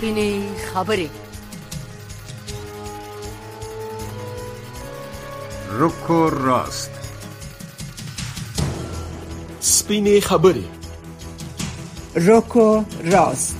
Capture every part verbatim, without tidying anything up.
سپینې خبرې. روکو راست. سپینې خبرې. روکو راست.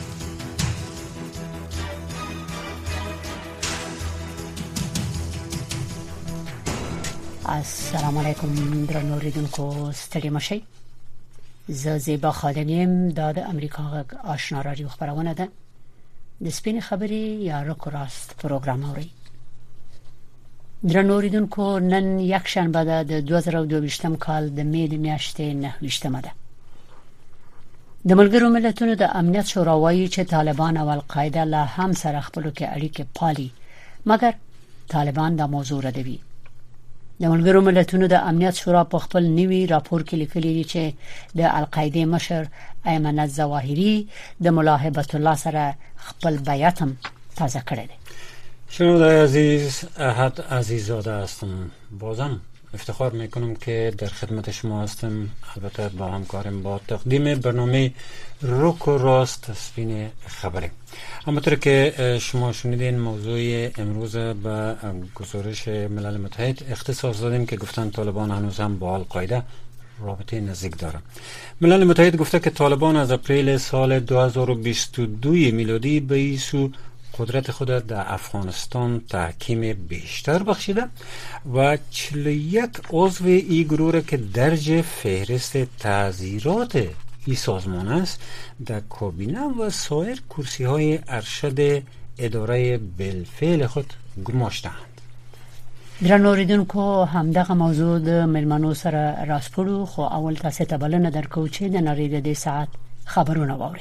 السلام علیکم درنو اوریدونکو، ستړي مشئ. زه زیبا خادمیم. دا د امریکا غږ آشنا رادیو خبرونه ده. د سپینې خبرې یا روکو راست پروګرام اوري. درنو اوریدونکو، نن یک شنبه ده د دوه زره او دوه ویشتم کال د می د میاشتې نه ویشتمه ده. د ملګرو ملتونو د امنیت شورا وایي چې طالبان او القاعده له هم سره خپلو کې اړیکې پالي، مګر طالبان دا موضوع ردوي. د ملګرو ملتونو د امنیت شورا په خپل نوي راپور کې لیکلي دي چې د القاعده مشر ایمن الظواهری د ملاحبت الله سره خپل بیعت هم تازه کړی دی. شنونده‌های عزیز، احد عزیزاده هستم. بازم افتخار میکنم که در خدمت شما هستم، البته با همکارم با تقدیم برنامه روکو راست سپین خبری. همونطور که شما شنیدین، موضوع امروز به گزارش ملل متحد اختصاص دادیم که گفتن طالبان هنوز هم با القاعده رابطه نزدیک داره. ملل متحد گفته که طالبان از اپریل سال دو هزار و بیست و دو میلادی به این سو قدرت خود در افغانستان تحکیم بیشتر بخشیده و چهل و یک عضو این گروه که درج فهرست تعزیرات این سازمان است در کابینه و سایر کرسی های ارشد اداره بالفعل خود گماشتند. درنو اوریدونکو، همدغه موضوع د ملمنو سره راسپړو، خو اول تاسو ته بلنه درکو چې د نړۍ د دې ساعت خبرونه واورئ.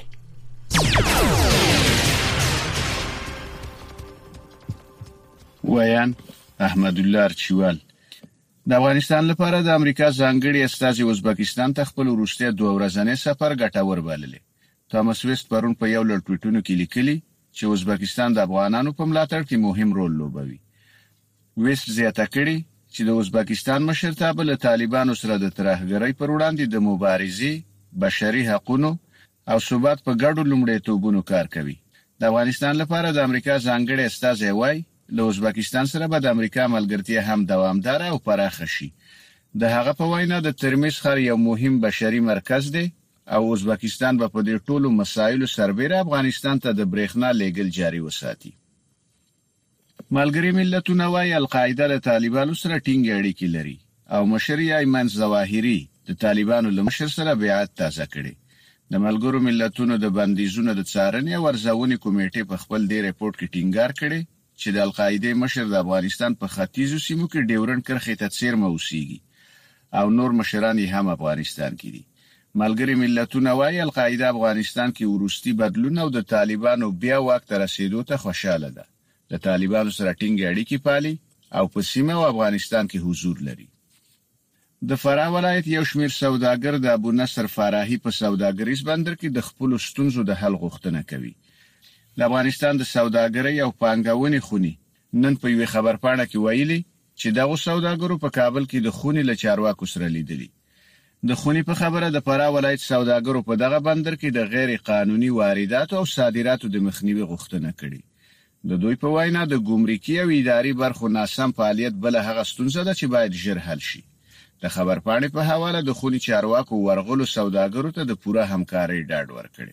ویان احمد الله ارچیوال. د افغانستان لپاره د امریکا ځانګړي استازي ازبکستان ته خپل وروستي دوه ورځنی سفر ګټور بللی. توماس ویست پرون په یو لړ ټویټونو کې لیکلي چې ازبکستان د افغانانو په ملاتړ کې مهم رول لوبوي. ویست زیاته کړي چې د ازبکستان مشرتابه له طالبانو سره د ترهګرۍ پر وړاندې د مبارزې، بشري حقوقو او ثبات په ګډو لومړیتوبونو کار کوي. د افغانستان لپاره د امریکا ځانګړي استازي وایي له ازبکستان سره به د امریکا ملګرتیا هم دوامدار او پراخه شي. د هغه په وینا د ترمیز ښار یو مهم بشري مرکز دی او ازبکستان به په دې ټولو مسایلو سربېره افغانستان ته د برېښنا لیږل جاري وساتي. ملګري ملتونه وایي القاعده له طالبانو سره ټینګ اړیکې لري او مشر یې ایمن الظواهری د طالبانو له مشر سره بیعت تازه کړي. د ملګرو ملتونو د بندیزونو د څارنې او ارزونې کمیټې په خپل دې ریپورت کې ټینګار کړي چې د القاعده مشر د افغانستان په ختیځو سیمو کې ډیورن کرښې ته څیرمه اوسېږي او نور مشران یې هم افغانستان کې دي. ملګري ملتونه وایي القاعده افغانستان کې وروستي بدلون او د طالبانو بیا واک ته رسیدو ته خوشاله ده. د طالبانو سره ټینګ اړیکې پالي او په سیمه او افغانستان کې حضور لري. د فراه ولایت یو شمېر سوداګر د ابو نصر فراهي په سوداګریز بندر کې د خپل ستونزو د حل غوښتنه کوي. د افغانستان د سوداګرۍ او پانګونې خونی نن په یوه خبرپاڼه کې ویلي چې دغه سوداګرو په کابل کې د خونی له چارواکو سره لیدلي. د خونی په خبره د فراه ولایت سوداګرو په دغه بندر کې د غیر قانوني واردات او صادراتو د مخنیوي غوښتنه کړې. د دوی په وینا د ګمرکي او اداري برخو ناسم فعالیت بل هغه ستونزه ده چې باید ژر حل شي. د خبرپاڼې په حواله د خونی چارواکو ورغلو سوداګرو ته د پوره همکارۍ ډاډ ورکړي.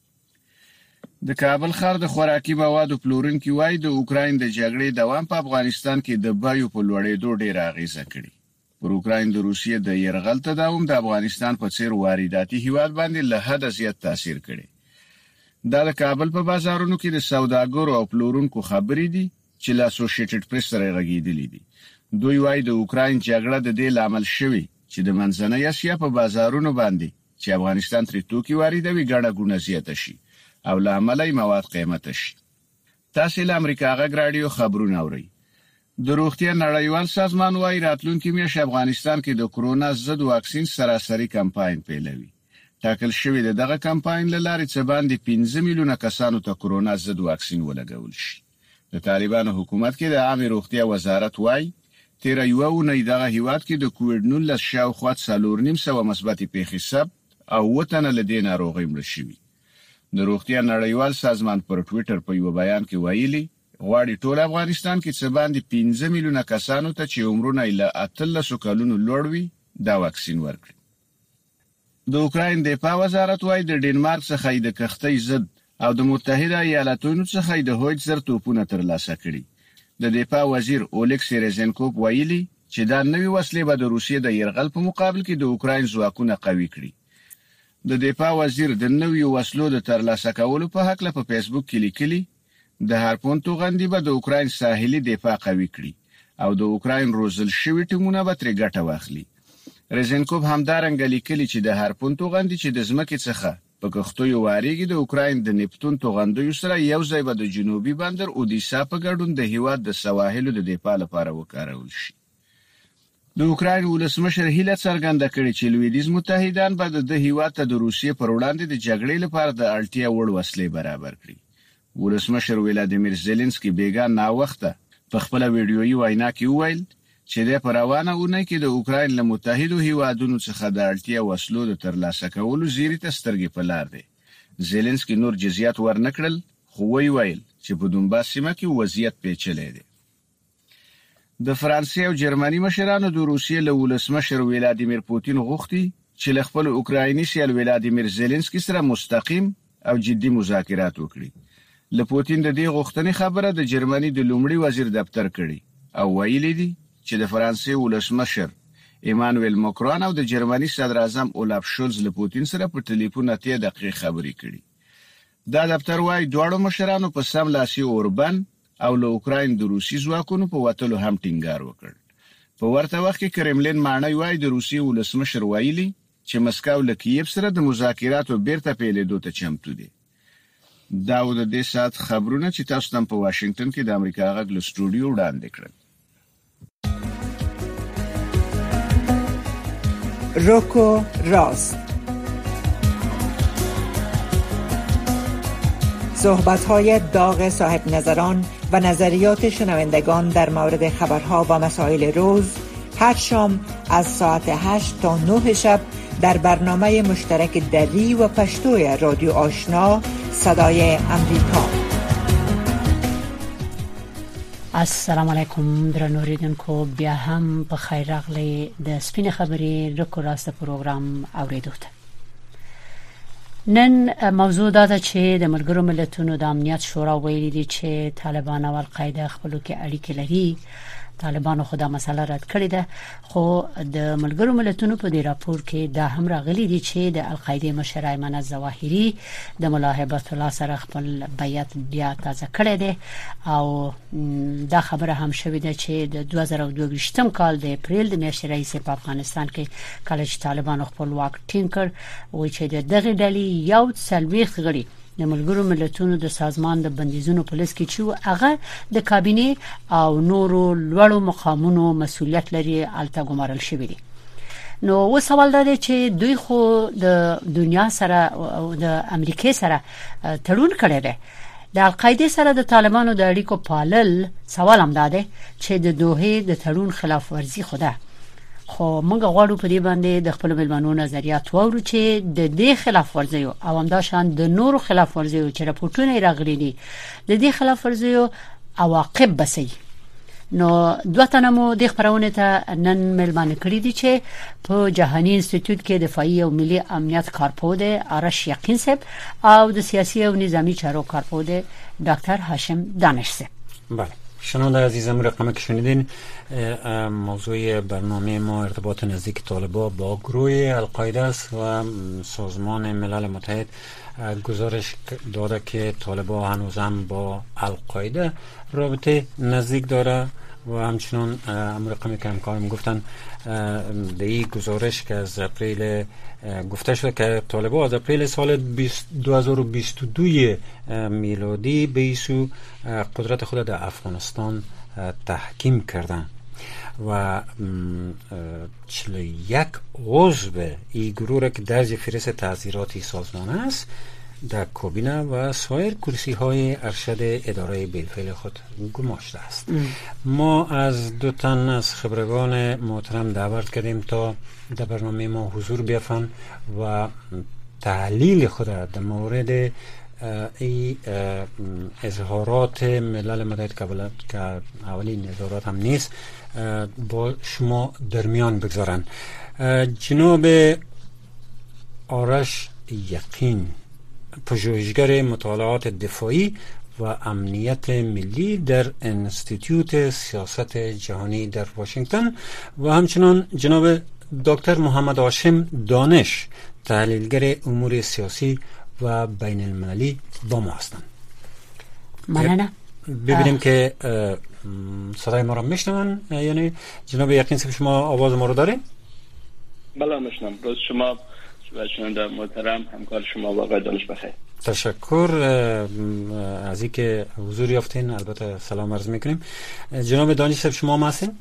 د کابل ښار د خوراکي موادو پلورونکي وایي د اوکراین د جګړې دوام په افغانستان کې د بیو په لوړېدو ډېر اغیزه کړې. پر اوکراین د روسیې د یرغل تداوم د افغانستان په څیر وارداتي هیواد باندې له حده زیات تاثیر کړي. دا د کابل په بازارونو کې د سوداګرو او پلورونکو خبرې دي چې له اسوسییټډ پریس سره غږیدلې دي. دوی وایي د اوکراین جګړه د دې لامل شوی چې د منځنۍ اسیا په بازارونو باندې چې افغانستان ترې توکي واردوي ګڼه ګونه زیاته شي او لامل مواد قیمت شي. تاسو له امریکا غږ رادیو خبرونه اورئ. د روغتیا نړیوال سازمان وايي راتلونکي میاشت افغانستان کې د کرونا ضد واکسین سراسري کمپاین پیلوي. ټاکل شوی د دغه کمپاین له لارې څه باندې پنځه میلیونه کسانو ته کرونا ضد واکسین ولګول شي. د طالبانو حکومت کې د عامه روغتیا وزارت وايي تیر یو اونۍ دغه هیواد کې د کووډ نولس شاوخوا څلور نیم سوه مثبتې پیښې ثبت او وطن له دې ناروغۍ مړ شوي. د روغتیا نړیوال سازمان پر ټوئیټر په یو بیان کې ویلي غواړي ټول افغانستان کې څه باندې پنځه میلیونه کسانو ته چې عمرونه یې له اتلسو کلونو لوړ وي دا واکسین ورکړي. د اوکراین دفاع وزارت وايي د ډنمارک څخه د کښتۍ ضد او د متحده ایالاتونو څخه د هویتزر توپونه ترلاسه کړي. د دفاع وزیر اولیکس رزنکوف ویلي چې دا نوې وسلې به د روسیې د یرغل په مقابل کې د اوکراین ځواکونه قوي کړي. د دفاع وزیر د نوې وسلو د ترلاسه کولو په حق له په فیسبوک کې لیکلي د هارپون توغندي به د اوکراین ساحلي دفاع قوي کړي او د اوکراین روزل شوی ټیمونه به ترې ګټه واخلي. رزنکوف همدارنګه لیکلي چې د هارپون توغندي چې د ځمکې څخه په کښتیو واریږي د اوکراین د نیپتون توغندیو سره یو ځای به د جنوبي بندر اودیسا په ګډون د هیواد د سواحلو د دفاع لپاره وکارول شي. د اوکراین ولسمشر هیله څرګنده کړې چې لویدیز متحدان به د هیواد ته د روسیې پر وړاندې د جګړې لپاره د اړتیا وړ وسلې برابر کړي. ولسمشر ولادیمیر زيلنسکي بیګا نا وخته په خپل ویډیويي وینا کې وویل چې د پروانه اونۍ کې د اوکراین له متحدو هیوادونو څخه د اړتیا وسلو د ترلاسه کولو زیری ته سترګې په لار دی. زيلنسکي نور جزئیات ورنکړل خو ویل چې په دونباس سیمه کې وضعیت پیچلی دی. د فرانسې او جرمني مشرانو د روسیې له ولسمشر ولادیمیر پوتین غوښتي چې له خپل اوکرایني سیال ولادیمیر زيلنسکي سره مستقیم او جدي مذاکرات وکړي. له پوتین د دې غوښتنې خبره د جرمني د لومړي وزیر دفتر کړي او ویلي دي چې د فرانسې ولسمشر ایمانوئل ماکرون او د جرمني صدر اعظم اولاف شولز له پوتین سره په ټلیفون اتیا دقیقې خبرې کړي. دا دفتر وايي دواړو مشرانو په سم لاسي اوربن او له اوکراین د روسي ځواکونو په وټلو هم ټینګار وکړ. په ورته وخت کې کرملین معنی وايي د روسي ولسمشر ویلي چې مسکو له کیف سره د مذاکراتو بیرته پیلېدو ته چمتو دي. دا و د دې سات خبرونه چې تاسو تم په واشنگټن کې د امریکا غږ له سټوډیو وړاندې کړل. روکو راست صحبت‌های داغ صاحب نظران و نظریات شنوندگان در مورد خبرها و مسائل روز هر شام از ساعت هشت تا نه شب در برنامه مشترک دری و پشتوی رادیو آشنا صدای امریکا. السلام علیکم درنو اوریدونکو، بیا هم په خیر راغلی د سپین خبرې رکو راست پروګرام اوریدو ته. نن موضوع دا ده چې د ملګرو ملتونو د امنیت شورا ویلي دي چې طالبان او القاعده خپلو کې اړیکې لري. طالبانو خو دا مسله رد کړې ده، خو د ملګرو ملتونو په دې راپور کې دا هم راغلي دي چې د القاعده مشر ایمن الظواهری د ملاحبت الله سره خپل بیعت بیا تازه کړی دی او دا خبره هم شوې ده چې د دوه زره او دوه ویشتم کال د اپریل د میاشتې رئیس په افغانستان کې کله چې طالبانو خپل واک ټینګ کړ وایي چې دغه ډلې یو څلوېښت غړي د ملګرو ملتونو د سازمان د بندیزونو په لس کې چې هغه د کابینه او نورو لوړو مقامونو مسؤلیت لري الته ګمارل شوی دي. نو و سوال ده چې دوی خو د دنیا سره او د امریکای سره تړون کړی دی. د القاعده سره د طالبانو د اړیکو پالل سوال هم ده چې د دوه د تړون خلاف ورزي خوده. خو موږ غواړو په دې باندې د خپل ملمنو نظریات وورو چې د دې خلاف ورزي او همدا شان د نورو خلاف ورزي چې راپورټونه راغلي دي د دې خلاف ورزي عواقب بسي. نو دوه تنمو د خبرونه ته نن ملمانه کړی دي چې په جهاني انسټیټیوټ کې دفاعي او ملي امنیت کارپود آرش یقین صاحب او د سیاسي او نظامی چارو کارپود دکتر هاشم دانش صاحب. بله شنونده عزیزم، رقمی که شنیدین موضوع برنامه ما ارتباط نزدیک طالبان با گروه القاعده است و سازمان ملل متحد گزارش داده که طالبان هنوز هم با القاعده رابطه نزدیک داره و همچنان رقمی که همکارم گفتن در این گزارش که از اپریل گفته شده که طالبان از اپریل سال دو هزار و بیست و دو میلادی به ایسو قدرت خود در افغانستان تحکیم کردن و چهل و یک عضو این گروه را که درج فهرست تعزیراتی سازمان است در کابینه و سایر کرسی های ارشد اداره بالفعل خود گماشته است. ام. ما از دو تن از خبرگان محترم دعوت کردیم تا در برنامه ما حضور بیافن و تحلیل خود در مورد ای اظهارات ملل متحد که اولین اظهارات هم نیست با شما در میان بگذارن. جناب آرش یقین، پژوهشگر مطالعات دفاعی و امنیت ملی در انستیتوت سیاست جهانی در واشنگتن و همچنان جناب دکتر محمد هاشم دانش، تحلیلگر امور سیاسی و بین المللی با ما هستند. ممنونم. ببینیم که صدای ما را میشنون. یعنی جناب یقین صاحب شما آواز ما رو دارین؟ بله میشنم. روز شما و شنونده محترم، همکار شما و آقای دانش بخیر. تشکر از اینکه حضور یافتین. البته سلام عرض میکنیم. جناب دانش صاحب شما هم هستین؟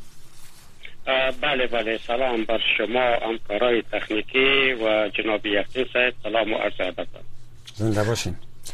بله بله، سلام بر شما همکارای تکنیکی و جناب یقین صاحب، سلام و عرض ادب. زنده باشین.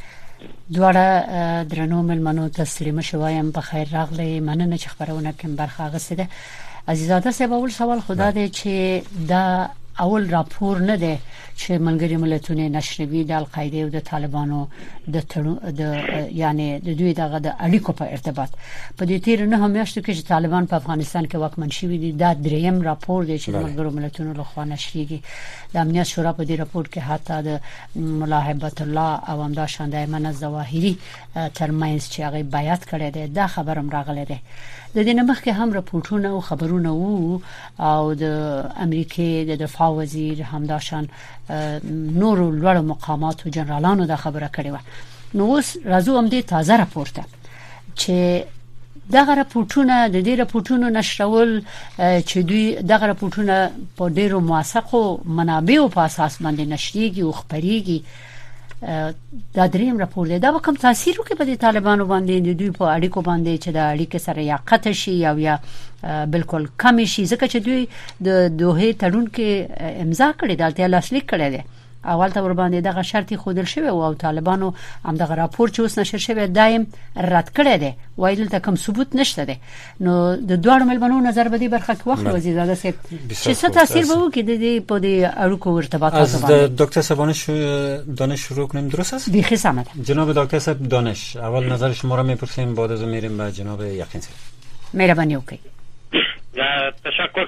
دواره درنو ملمنو تسلیم شوایم بخیر راغلی. مننه چې خبرونه کوم برخه غسته. عزیزاده صاحب، اول سوال خدا دې چې دا اول راپور نه دی چې ملګری ملتونه نشروي د القاعده او د طالبانو د د یعنی د دوی دغه د اړیکو په ارتباط په دې تیر نه همیشته کې چې طالبان په افغانستان کې واکمن شوي دي. دا دریم راپور دی چې ملګری ملتونه له خوا نشریږي. د امنیت شورا په دې راپور کې حتی د ملاحبت الله او همدا شاند ایمن الظواهری ترمنځ چې هغه بیعت کړی دی، دا خبرم راغلی دی. د دې نمخ کې هم راپورټونه او خبرونه وو او د امریکای د دفاع وزیر همداشان نور لوړ مقامات او جنرالانو دا خبره کړې و. نو اوس راځو هم دې تازه راپورته چې دغه راپورټونه د دې راپورټونو نشرول چې دوی دغه راپورټونه په ډیرو موثقو منابعو په اساس باندې نشریږي او خبريږي. دا دریم راپور دی. دا به کوم تاثیر وکړي په طالبانو باندې د دوی په اړیکو باندې چې د اړیکې سره یا قطع شي یا یا بالکل کم شي، ځکه چې دوی د دوه تړون کې امضا کړی دی، دلته لاسلیک کړی دی. اول ته ور باندې دغه شرط خودل شوی او طالبانو هم دغه راپور چې اوس نشر شوی دایم رد کړی دی، وایي دلته کوم ثبوت نشته دی. نو د دوه ملمنو نظر به دې برخه کې واخلو عزیزاده صاحب چې څه تاثیر به وکړي د دې په دې اړیکو ارتباطات باندې. از دکتر صاحب دانش شروع کنیم، درست است؟ بیخی سمت. جناب دکتر صاحب دانش، اول نظر شما را میپرسیم، بعد از اون میریم به جناب یقین صاحب. مهربانی وکړئ. تشکر.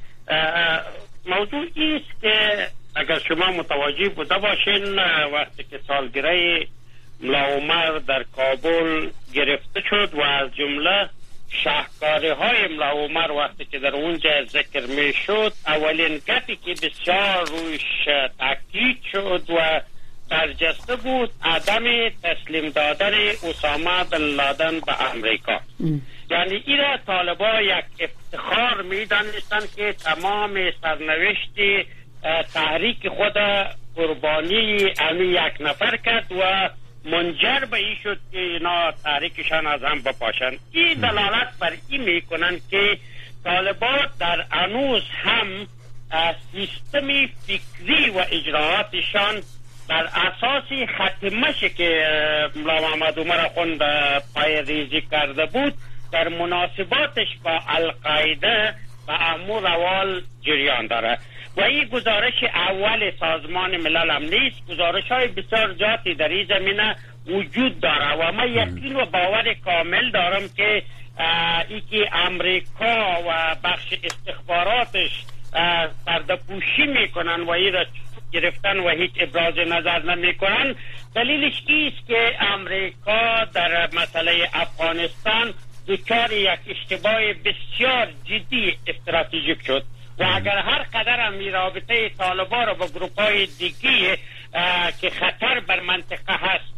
موضوع است که اگر شما متوجه بوده باشین وقتی که سالگره ملا عمر در کابل گرفته شد و از جمله شهکاری های ملا عمر وقتی که در اونجا ذکر می شد، اولین گپی که بسیار روش تاکید شد و برجسته بود عدم تسلیم دادن اسامه بن لادن به امریکا. یعنی ایره طالبا یک افتخار می دانستن که تمام سرنوشت تحریک خود قربانی امی یک نفر کرد و منجر به این شد که اینا تحریکشان از هم بپاشن. این دلالت بر این میکنن که طالبان در انوز هم سیستم فکری و اجراعاتشان بر اساس خط مشی که ملا محمد عمر اخوند پای ریزی کرده بود در مناسباتش با القاعده و امور روال جریان داره. و این گزارش اول سازمان ملل هم نیست، گزارش های بسیار زیادی در این زمینه وجود داره و من یقین و باور کامل دارم که ای که امریکا و بخش استخباراتش پرده‌پوشی میکنن و این را گرفتن و هیچ ابراز نظر نمیکنن، دلیلش ایست که امریکا در مسئله افغانستان دچار یک اشتباه بسیار جدی استراتژیک شد و اگر هر قدر هم رابطه طالبان را با گروپ‌های دیگه که خطر بر منطقه هست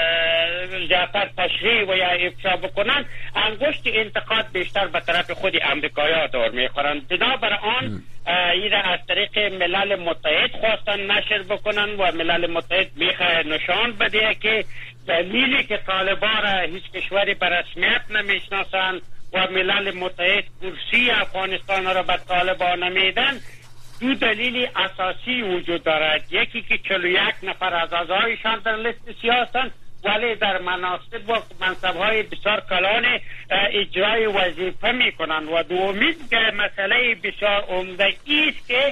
زیادتر تشریح و یا افشا بکنن، انگشت انتقاد بیشتر به طرف خود امریکایی‌ها دور میخورن. بنابر آن این از طریق ملل متحد خواستن نشر بکنن و ملل متحد میخواه نشان بده که دلیلی که طالبان را هیچ کشوری به رسمیت نمیشناسن و ملل متحد کرسی افغانستان را به طالبان نمیدن، دو دلیل اساسی وجود دارد. یکی که چهل و یک نفر از اعضایشان در لیست سیاستند ولی در مناصب و منصب‌های بسیار کلان اجرای وظیفه میکنند و دومین که مسئله بسیار عمده است که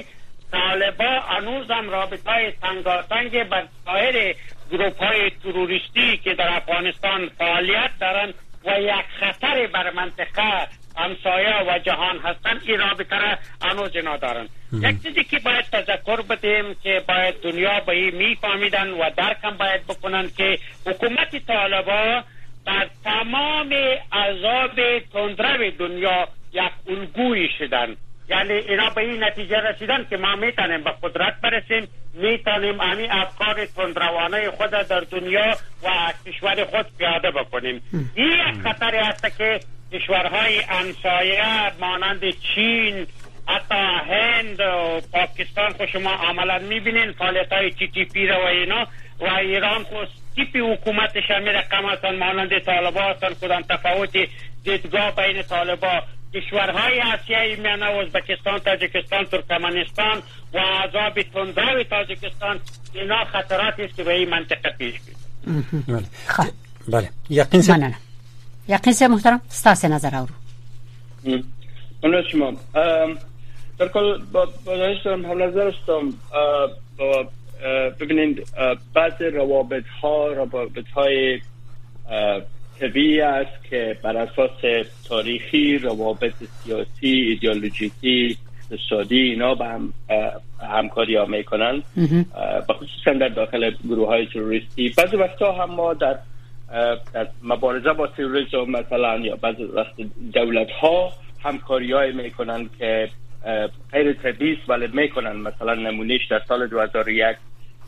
طالبا هنوز هم رابطه‌های تنگاتنگ بر سایر گروه‌های تروریستی که در افغانستان فعالیت دارند و یک خطر بر منطقه همسایه و جهان هستند، این رابطه را هنوز ندارند. یک چیزی که باید تذکر بدیم که باید دنیا به این میفهمیدن و درکم باید بکنن که حکومت طالبا در تمام عذاب تندرو دنیا یک الگویی شدن. یعنی اینا به این نتیجه رسیدن که ما میتونیم به قدرت برسیم، میتونیم همین افکار تندروانه خود در دنیا و کشور خود پیاده بکنیم. این یک خطری است که کشورهای همسایه مانند چین، حتی هند و پاکستان خود شما عملا میبینین فعالیت‌های تی تی پی رو و اینا، و ایران خود تیپی حکومتش هم رقم هستن مانند طالبا هستن. کدام تفاوت دیدگاه بین طالبا کشورهای آسیایی میانه ازبکستان، تاجیکستان، ترکمنستان و عذاب تندرو تاجیکستان، اینا خطراتی است که به این منطقه پیش بیاد. بله یقین سه نه یقین سه محترم ستاسو نظر اورو. من شما در کل با دانشتم هم نظر استم با ببینید بعض روابط ها روابط های طبیعی است که بر اساس تاریخی، روابط سیاسی، ایدئولوژیکی، اقتصادی اینا با هم همکاری ها میکنن، بخصوصا در داخل گروه های تروریستی. بعضی وقتا هم ما در در مبارزه با تروریسم مثلا یا بعضی وقت دولت ها همکاری های میکنن که غیر طبیعی است ولی میکنن. مثلا نمونهش در سال دو هزار و یک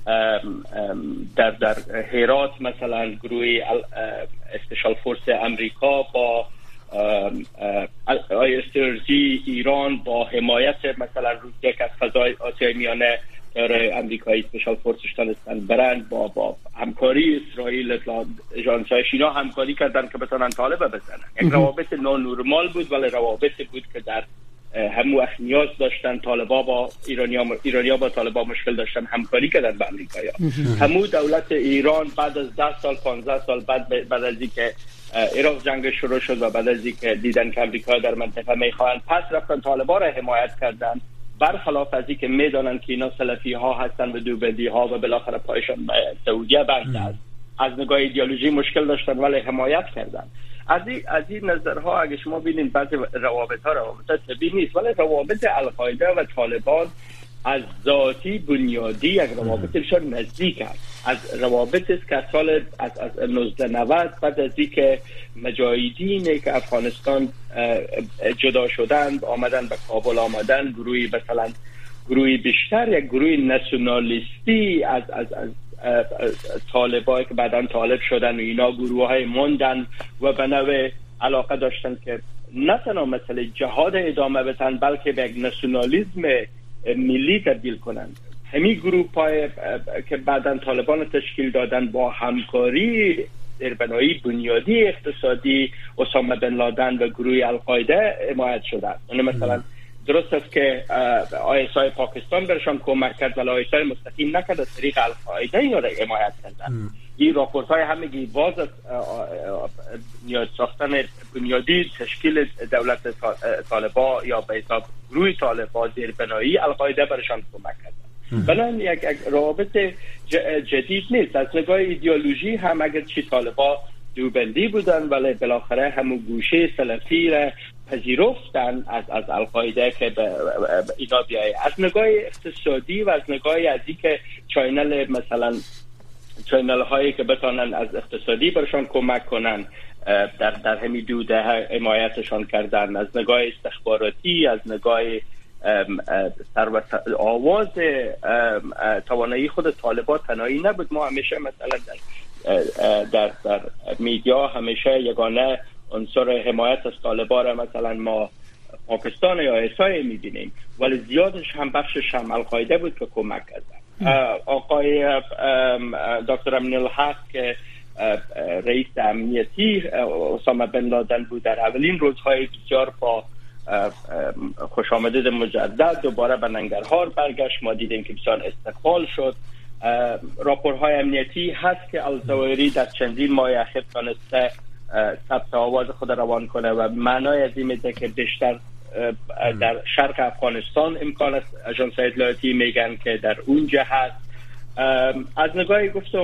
در در هرات مثلا گروه اسپشال فورس امریکا با آی اس ار جی ایران با حمایت مثلا روسیه که از فضای آسیای میانه داره امریکایی اسپشال فورسش تونستن برند با با همکاری اسرائیل اجانس‌های اینا همکاری کردن که بتونن طالبه بزنن. یک روابط نانورمال بود ولی روابطی بود که در همون وقت نیاز داشتن. طالبا با ایرانیا ایرانیا با طالبا مشکل داشتن، همکاری کردن با امریکایی‌ها. همون دولت ایران بعد از ده سال پانزده سال بعد بعد از اینکه عراق جنگ شروع شد و بعد از اینکه دیدن که امریکا در منطقه میخوان، پس رفتن طالبا را حمایت کردن، برخلاف از اینکه میدونن که اینا سلفی ها هستن و دوبندی ها و بالاخره پایشان به سعودیه بند است. از نگاه ایدئولوژی مشکل داشتن ولی حمایت کردن. از این از این نظرها اگه شما ببینین بعضی روابط ها روابط طبیعی نیست، ولی روابط القاعده و طالبان از ذاتی بنیادی یک روابط بسیار نزدیک است. از روابط است که سال از از نوزده نود بعد از اینکه مجاهدین که افغانستان جدا شدند آمدن به کابل آمدن، گروهی مثلا گروهی بیشتر یک گروه ناسیونالیستی از از از طالبایی که بعداً طالب شدن و اینا گروه های موندن و به نوع علاقه داشتن که نه تنها مثل جهاد ادامه بدن بلکه به یک ناسیونالیسم ملی تبدیل کنند. همین گروه های که بعداً طالبان تشکیل دادن با همکاری زیربنایی بنیادی اقتصادی اسامه بن لادن و گروه القاعده حمایت شدند. یعنی مثلا درست است که آی اس آی پاکستان برشان کمک کرد ولی آی اس آی مستقیم نکرد، از طریق القاعده اینا را حمایت کردن. این راپورت های همگی باز از نیاز ساختن بنیادی تشکیل دولت طالبا یا به حساب گروه طالبا زیربنایی القاعده برشان کمک کردن. بنابراین یک روابط جدید نیست. از نگاه ایدئولوژی هم اگر چی طالبا دوبندی بودن ولی بالاخره همون گوشه سلفی را پذیرفتن از از القاعده که به اینا بیایه. از نگاه اقتصادی و از نگاه از اینکه چینل مثلا چینل هایی که بتونن از اقتصادی برشان کمک کنن در در همین دو دهه حمایتشان کردن. از نگاه استخباراتی، از نگاه ثروت آواز توانایی خود طالبان تنهایی نبود. ما همیشه مثلا در در در میدیا همیشه یگانه عنصر حمایت از طالبان را مثلا ما پاکستان یا آیسای میبینیم ولی زیادش هم بخشش هم القاعده بود که کمک کردن. آقای دکتر امین الحق که رئیس امنیتی اسامه بن لادن بود در اولین روزهای بسیار با خوش آمدید مجدد دوباره به ننگرهار برگشت. ما دیدیم که بسیار استقبال شد. راپورهای امنیتی هست که الزوایری در چندین ماه اخیر تونسته ثبت آواز خود روان کنه و معنای از این میده که بیشتر در شرق افغانستان امکان است، آژانس اطلاعاتی میگن که در اونجا هست. از نگاهی گفتم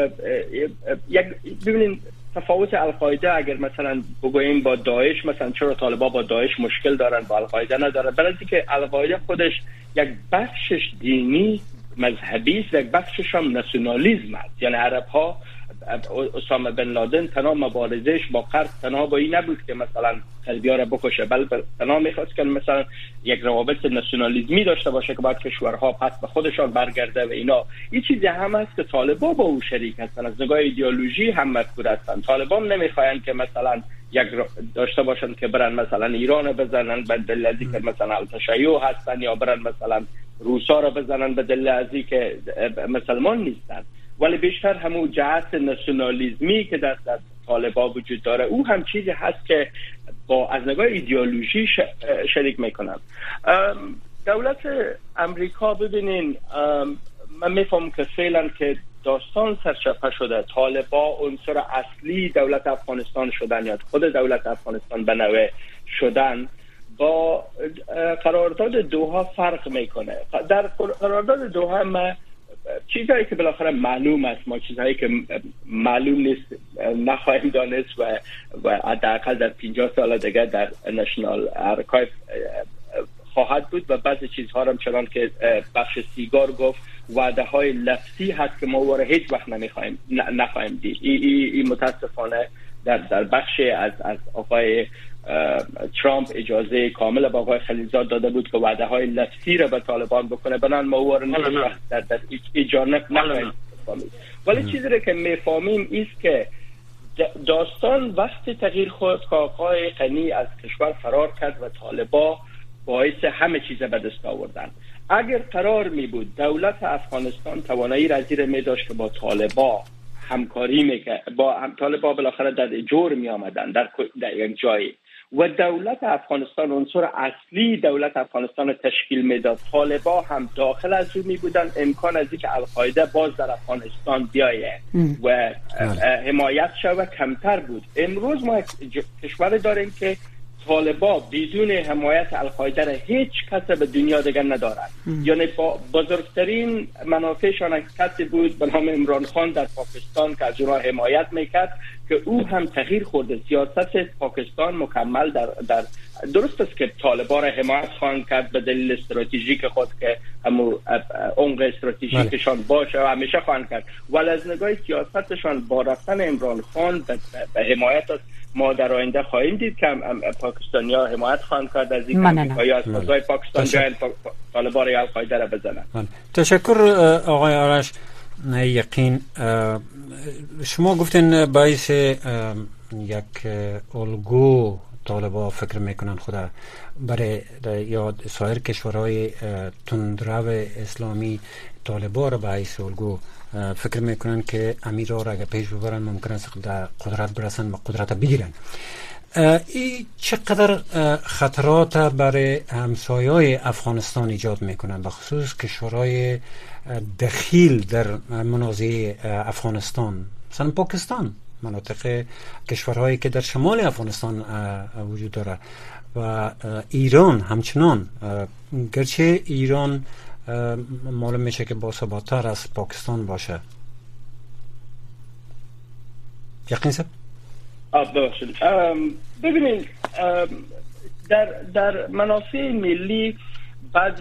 یک ببینید تفاوت القاعده اگر مثلا بگوییم با داعش، مثلا چرا طالبان با داعش مشکل دارن با القاعده ندارن؟ برای اینکه القاعده خودش یک بخشش دینی مذهبی است، یک بخشش هم ناسیونالیسم است. یعنی عرب ها، اسامه بن لادن تنها مبارزش با غرب تنها با این نبود که مثلا غربی‌ها را بکشه، بلکه تنها میخواست که مثلا یک روابط ناسیونالیسمی داشته باشه که بعد کشورها پس به خودشان برگرده و اینا. این چیزی هم است که طالبان با او شریک هستن، از نگاه ایدئولوژی هم مذکور هستن. طالبان نمیخواین که مثلا یک داشته باشن که برن مثلا ایران بزنن به دلیل از اینکه مثلا التشیع هستن، یا برن مثلا روسا را بزنن به دلیل از اینکه مسلمان نیستن، ولی بیشتر همون جهت ناسیونالیسمی که در در طالبان وجود داره او هم چیزی هست که با از نگاه ایدئولوژی شریک میکنن. دولت امریکا ببینین، من میفهمم که فعلا که داستان سرچپه شده، طالبان عنصر اصلی دولت افغانستان شدن یا خود دولت افغانستان به نوع شدن، با قرارداد دوحه فرق میکنه. در قرارداد دوحه ما چیزهایی که بالاخره معلوم است، ما چیزهایی که معلوم نیست نخواهیم دانست و و حداقل در پنجاه سال دیگه در نشنال آرکایو خواهد بود و بعضی چیزها هم چنان که بخش سیگار گفت وعده های لفظی هست که ما واره هیچ وقت نمیخوایم نخواهیم دید. این ای ای متاسفانه در در بخش از از آقای ترامپ اجازه کامل با آقای خلیلزاد داده بود که وعده های لفظی را به طالبان بکنه، بنان ما واره نمیخوایم در در ایجانب نخواهیم. ولی چیزی را که میفهمیم ایست که داستان وقتی تغییر خود که آقای غنی از کشور فرار کرد و طالبان باعث همه چیز به دست آوردن. اگر قرار می بود دولت افغانستان توانایی رزیر می داشت که با طالبان همکاری میکرد، با هم طالبان بالاخره در جور می آمدن در, در یک جایی و دولت افغانستان عنصر اصلی دولت افغانستان تشکیل میداد، طالبان هم داخل از او می بودن، امکان از اینکه القاعده باز در افغانستان بیایه و حمایت شود کمتر بود. امروز ما کشور داریم که طالبان بدون حمایت القاعده را هیچ کس به دنیا دیگر ندارد. یعنی با بزرگترین منافعشان کسی بود به نام عمران خان در پاکستان که از اونها حمایت میکرد که او هم تغییر خورده. سیاست پاکستان مکمل در در درست است که طالبان را حمایت خواهند کرد به دلیل استراتژیک خود که همون عمق استراتژیکشان باشه و همیشه خواهند کرد، ولی از نگاه سیاستشان با رفتن عمران خان به, به حمایت است. ما در آینده خواهیم دید که پاکستانی‌ها حمایت خواهند کرد از این امریکایی از فضای پاکستان جای طالبان یا القاعده را بزنن. تشکر آقای آرش. یقین شما گفتین باعث یک الگو طالبان فکر میکنن خدا برای یا سایر کشورهای تندرو اسلامی طالبان را باعث الگو فکر میکنن که امیر را اگر پیش ببرن ممکن است در قدرت برسن و قدرت بگیرن. این چقدر خطرات برای همسایه‌های افغانستان ایجاد میکنن، به خصوص کشورهای دخیل در منازعه افغانستان، مثلا پاکستان، مناطق کشورهایی که در شمال افغانستان وجود داره و ایران همچنان، گرچه ایران معلوم میشه که با ثبات‌تر از پاکستان باشه. یقین سب؟ ببینید در در منافع ملی بعض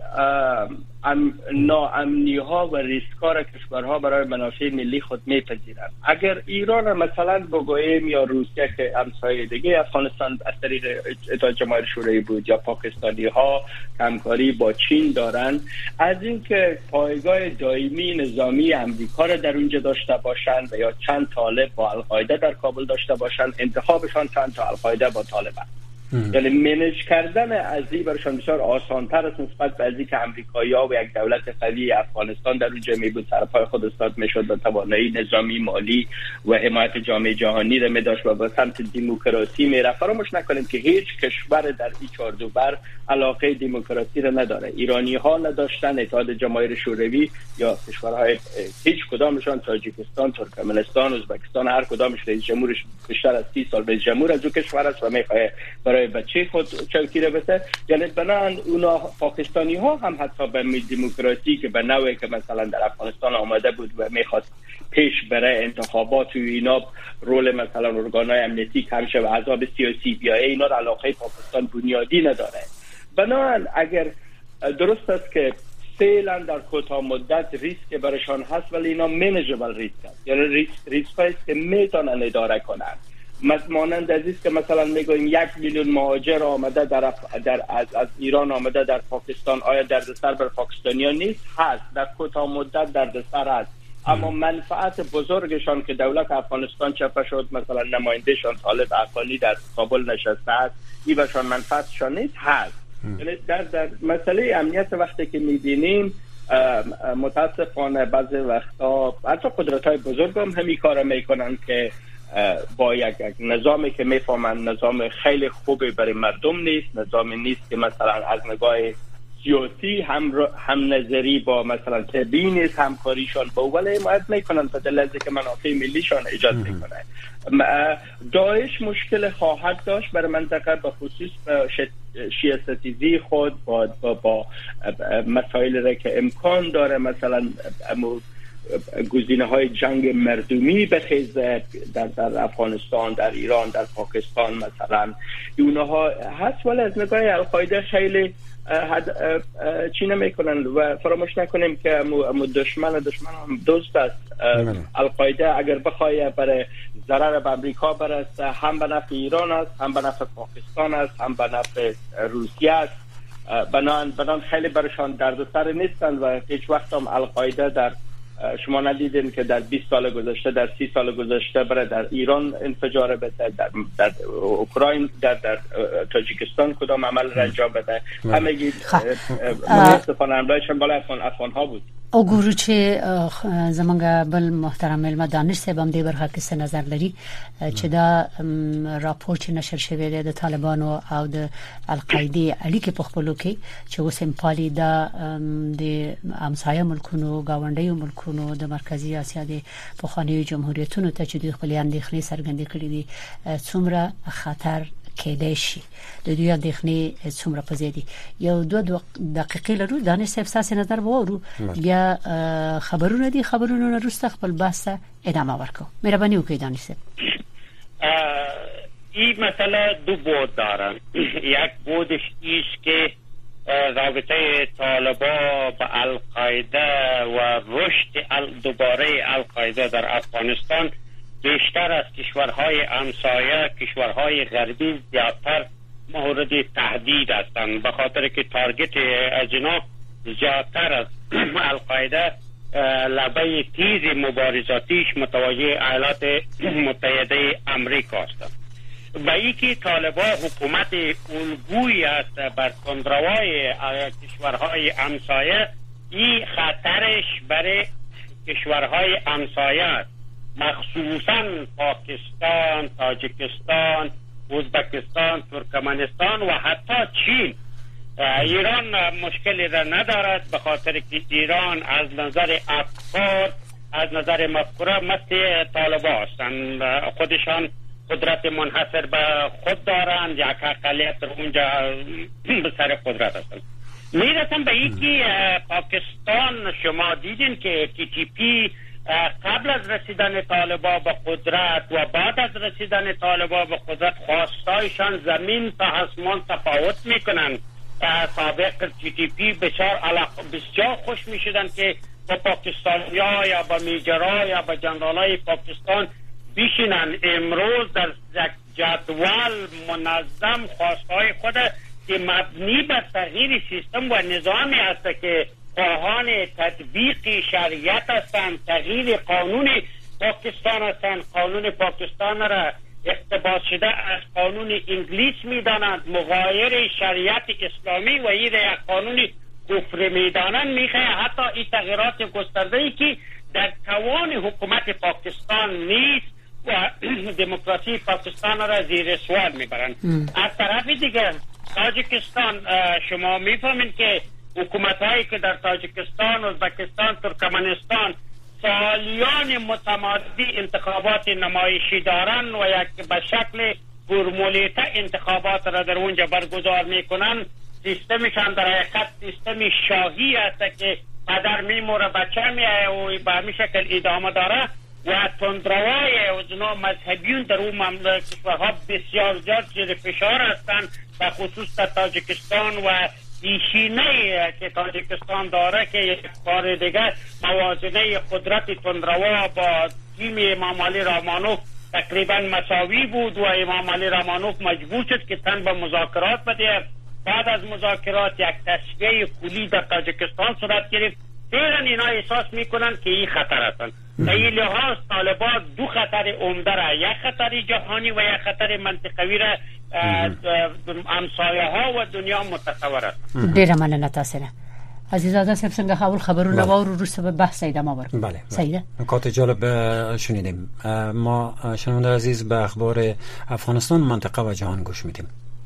ناامنی ها و ریسک ها را کشورها برای منافع ملی خود میپذیرند. اگر ایران مثلا بگوییم یا روسیه که همسایه دیگه افغانستان از طریق اتحاد جماهیر شوروی بود یا پاکستانی ها همکاری با چین دارند، از اینکه پایگاه دائمی نظامی امریکا را در اونجا داشته باشند و یا چند طالب با القاعده در کابل داشته باشند، انتخابشان چند تا القاعده با طالبان. یعنی منیج کردن از این برشان بسیار آسان‌تر است نسبت به ازی که امریکایی‌ها و یک دولت قوی افغانستان در اونجا می بود سر پای خود استاد میشد و توانایی نظامی، مالی و حمایت جامعه جهانی را می داشت و به سمت دموکراسی می رفت. فراموش نکنیم که هیچ کشور در این چهاردوبر علاقه دموکراسی را نداره. ایرانی‌ها نداشتن، اتحاد جماهیر شوروی یا کشورهای هیچ کدامشان، تاجیکستان، ترکمنستان، ازبکستان، هر کدامش رئیس جمهورش بیشتر از سی سال رئیس جمهور از اون کشور است و میخواد برای برای بچه خود چوکی را بسه. یعنی بنان اونا پاکستانی ها هم حتی به دموکراسی که به نوعی که مثلا در افغانستان آمده بود و میخواست پیش برای انتخابات و اینا رول مثلا ارگانهای امنیتی کم شه و احزاب سیاسی بیایه، اینا را علاقه پاکستان بنیادی نداره. بنان اگر درست است که فعلا در کوتاه مدت ریسک برشان هست، ولی اینا منیجبل ریسک است، یعنی ریسک ریسک است که میتونن اداره کنن. مانند از است که مثلا میگویم یک میلیون مهاجر آمده در, در از, از ایران آمده در پاکستان، آیا دردسر بر پاکستانیان نیست؟ هست، در کوتاه مدت دردسر است، اما منفعت بزرگشان که دولت افغانستان چپه شد، مثلا نمایندهشان طالب افغانی در کابل نشسته است، این برشان منفعتشان نیست، هست. یعنی در, در مسئله امنیت وقتی که میبینیم متاسفانه بعضی وقتا حتی قدرت‌های بزرگ هم همین کار میکنن که با یک نظامی که میفهمن نظام خیلی خوبی برای مردم نیست، نظامی نیست که مثلا از نگاه سیاسی هم هم نظری با مثلا طبی نیست، همکاریشان با ولی حمایت میکنن به دلیل که منافع ملیشان ایجاد میکنه. داعش مشکل خواهد داشت برای منطقه، به خصوص شیعه ستیزی خود با با, با مسائل را که امکان داره مثلا گزینه های جنگ مردمی بخیزه در, در افغانستان، در ایران، در پاکستان مثلا اونها هست، ولی از نگاه القاعده خیلی چی نمیکنن و فراموش نکنیم که امو دشمن دشمن هم دوست است. القاعده اگر بخواه برای ضرر به امریکا برسه، هم به نفع ایران است، هم به نفع پاکستان است، هم به نفع روسیه است. بنان بنان خیلی برشان دردسر نیستن و هیچ وقت هم القاعده در شما ندیدین که در بیست سال گذشته، در سی سال گذشته برای در ایران انفجار بده، در در اوکراین، در در تاجیکستان کدام عمل را انجام بده، همگی متاسفانه حمله‌شان بالای افغان افغان ها بود. او ګورو چې زمونږ بل محترم علم دانش صاحب هم دې برخه کې څه نظر لري چې دا راپور چې نشر شوی دی د طالبانو او د القاعده اړیکې په خپلو کې چې اوس هم پالي دا د همسایه ملکونو گاونډیو ملکونو د مرکزی اسیا د پخوانیو جمهوریتونو ته چې دوی خپل اندېښنې څرګندې کړې دي څومره خطر کېدای شي د دوی اندېښنې څومره په زیاتي. یو دوه دقیقې لرو دانش صاحب تاسو نظر وورو بیا خبرونه دي خبرونه وروسته خپل بحث ادامه ورکو. مهرباني وکړئ دانش صاحب. این مسئله دو بود دارن. یک بودش ایست که رابطه طالبان با القاعده و رشد دوباره القاعده در افغانستان بیشتر از کشورهای همسایه، کشورهای غربی زیادتر مورد تهدید هستند، به خاطر که تارگت از اینا زیادتر از القاعده لبه تیز مبارزاتیش متوجه ایالات متحده امریکا هستند. و ای که طالبان حکومت الگویی است بر تندروای کشورهای همسایه، این خطرش برای کشورهای همسایه است، مخصوصا پاکستان، تاجیکستان، ازبکستان، ترکمنستان و حتی چین. ایران مشکلی را ندارد به خاطر که ایران از نظر افکار، از نظر مفکوره مثل طالبان هستند، خودشان قدرت منحصر به خود دارند، یک اقلیت اونجا به سر قدرت هستند. میرسم به اینکه پاکستان شما دیدین که تی تی پی قبل از رسیدن طالبان به قدرت و بعد از رسیدن طالبان به قدرت خواستایشان زمین تا آسمان تفاوت میکنن. سابق تی تی پی بسیار علاقه بسیار خوش میشدن که با پاکستانیا یا با میجرها یا با جنرالای پاکستان بیشینن. امروز در یک جدول منظم خواستای خود که مبنی بر تغییر سیستم و نظامی هست که خواهان تطبیق شریعت هستند، تغییر قانون پاکستان هستند، قانون پاکستان را اقتباس شده از قانون انگلیس میدانند، مغایر شریعت اسلامی و این یک قانون کفر میدانند. میخواه حتی این تغییرات گسترده‌ای که در توان حکومت پاکستان نیست و دموکراسی پاکستان را زیر سوال میبرند. از طرف دیگه تاجیکستان شما میفهمید که حکومت هایی که در تاجیکستان، ازبکستان، ترکمنستان سالیان متمادی انتخابات نمایشی دارن و یک به شکل گورمولیتا انتخابات را در اونجا برگزار میکنن، سیستمشان در حقیقت سیستم شاهی است که پدر میموره بچه میایه و به همین شکل ادامه داره و تندروای و جناب مذهبیون در اون مملکت کشورها بسیار زیاد زیر فشار هستند، به خصوص در تاجیکستان و پیشینه که تاجیکستان داره که یک بار دیگه موازنه قدرت تندروا با تیم امام علی رامانوف تقریبا مساوی بود و امام علی رامانوف مجبور شد که تن به مذاکرات بده. بعد از مذاکرات یک تصفیه کلی در تاجیکستان صورت گرفت. فعلا اینا احساس میکنن که این خطر هستند. به این لحاظ طالبان دو خطر عمده را، یک خطر جهانی و یک خطر منطقوی را همسایه ها و دنیا متصور است. ډیره مننه تاسو نه عزیزاده صاحب. څنګه حال خبرونه واورو روسته به بحث ایدامه ورکړو. بله سیده نکات جالب شنیدیم. ما شنونده عزیز به اخبار افغانستان، منطقه و جهان گوش میدیم.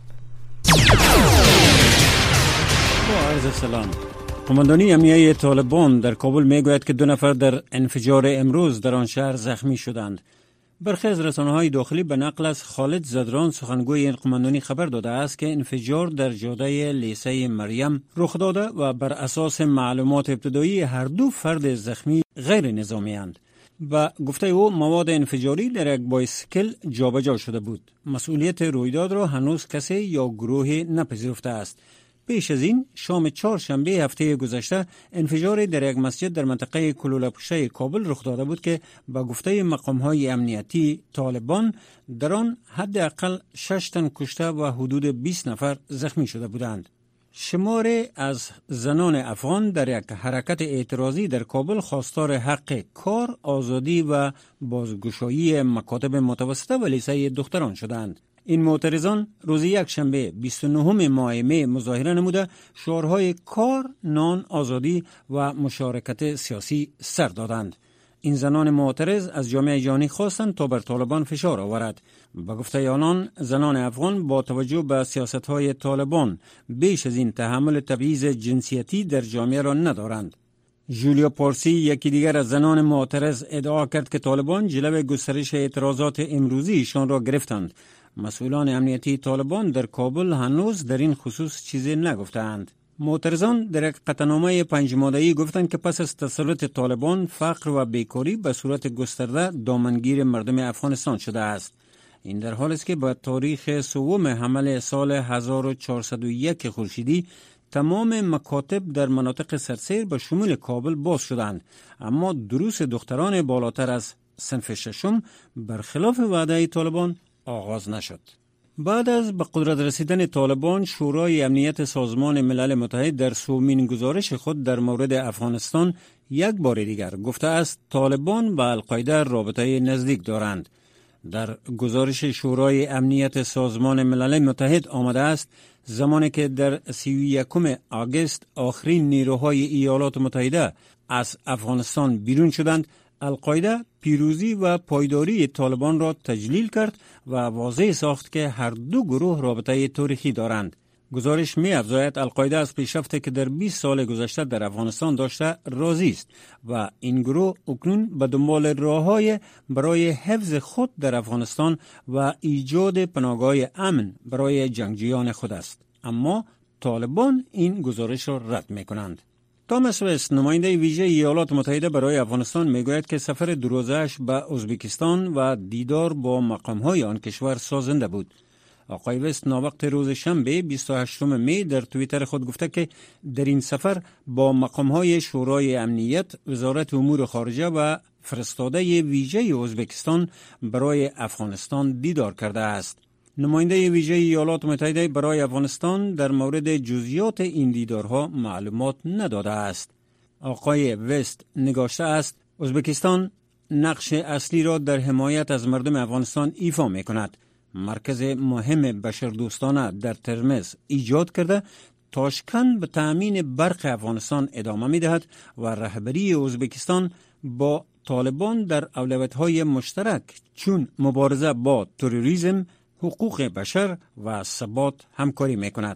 با عرض سلام. قماندانی امنیتی طالبان در کابل میگوید که دو نفر در انفجار امروز در آن شهر زخمی شدند. برخی از رسانه‌های داخلی به نقل از خالد زدران سخنگوی این قماندانی خبر داده است که انفجار در جاده لیسه مریم رخ داده و بر اساس معلومات ابتدایی هر دو فرد زخمی غیر نظامی اند. و گفته او مواد انفجاری در یک بایسکل جابجا شده بود. مسئولیت رویداد را هنوز کسی یا گروهی نپذیرفته است. پیش از این شام چهارشنبه هفته گذشته انفجار در یک مسجد در منطقه کلولپوشه کابل رخ داده بود که با گفته مقام‌های امنیتی طالبان در آن حداقل شش تن کشته و حدود بیست نفر زخمی شده بودند. شماری از زنان افغان در یک حرکت اعتراضی در کابل خواستار حق کار، آزادی و بازگشایی مکاتب متوسطه و لیسه دختران شدند. این معترضان روز یک شنبه بیست و نهم ماه می مظاهره نموده شعارهای کار، نان، آزادی و مشارکت سیاسی سر دادند. این زنان معترض از جامعه جهانی خواستند تا بر طالبان فشار آورد. به گفته آنان زنان افغان با توجه به سیاست‌های طالبان بیش از این تحمل تبعیض جنسیتی در جامعه را ندارند. جولیا پارسی یکی دیگر از زنان معترض ادعا کرد که طالبان جلوی گسترش اعتراضات امروزیشان را گرفتند. مسئولان امنیتی طالبان در کابل هنوز در این خصوص چیزی نگفتند. معترضان در یک قطعنامه پنج ماده‌ای گفتند که پس از تسلط طالبان فقر و بیکاری به صورت گسترده دامنگیر مردم افغانستان شده است. این در حالی است که با تاریخ سوم حمل سال هزار و چهارصد و یک خورشیدی تمام مکاتب در مناطق سرسیر به شمول کابل باز شدند، اما دروس دختران بالاتر از صنف ششم برخلاف وعده طالبان آغاز نشد. بعد از به قدرت رسیدن طالبان، شورای امنیت سازمان ملل متحد در سومین گزارش خود در مورد افغانستان یک بار دیگر گفته است طالبان با القاعده رابطه نزدیک دارند. در گزارش شورای امنیت سازمان ملل متحد آمده است زمانی که در سی و یکم آگوست آخرین نیروهای ایالات متحده از افغانستان بیرون شدند، القاعده پیروزی و پایداری طالبان را تجلیل کرد و واضح ساخت که هر دو گروه رابطه تاریخی دارند. گزارش می افزاید القاعده از پیشرفتی که در بیست سال گذشته در افغانستان داشته راضی است و این گروه اکنون به دنبال راه‌های برای حفظ خود در افغانستان و ایجاد پناهگاه امن برای جنگجویان خود است. اما طالبان این گزارش را رد می کنند. تامس وست، نماینده ویژه ایالات متحده برای افغانستان، میگوید که سفر دو روزه‌اش به ازبکستان و دیدار با مقام‌های آن کشور سازنده بود. آقای وست ناوقت روز شنبه بیست و هشتم می در توییتر خود گفته که در این سفر با مقام‌های شورای امنیت، وزارت امور خارجه و فرستاده ویژه ازبکستان برای افغانستان دیدار کرده است. نماینده ویژه ایالات متحده برای افغانستان در مورد جزئیات این دیدارها معلومات نداده است. آقای وست نگاشته است ازبکستان نقش اصلی را در حمایت از مردم افغانستان ایفا می کند. مرکز مهم بشردوستانه در ترمز ایجاد کرده، تاشکند به تأمین برق افغانستان ادامه می دهد و رهبری ازبکستان با طالبان در اولویت‌های مشترک چون مبارزه با تروریسم، حقوق بشر و ثبات همکاری می کند.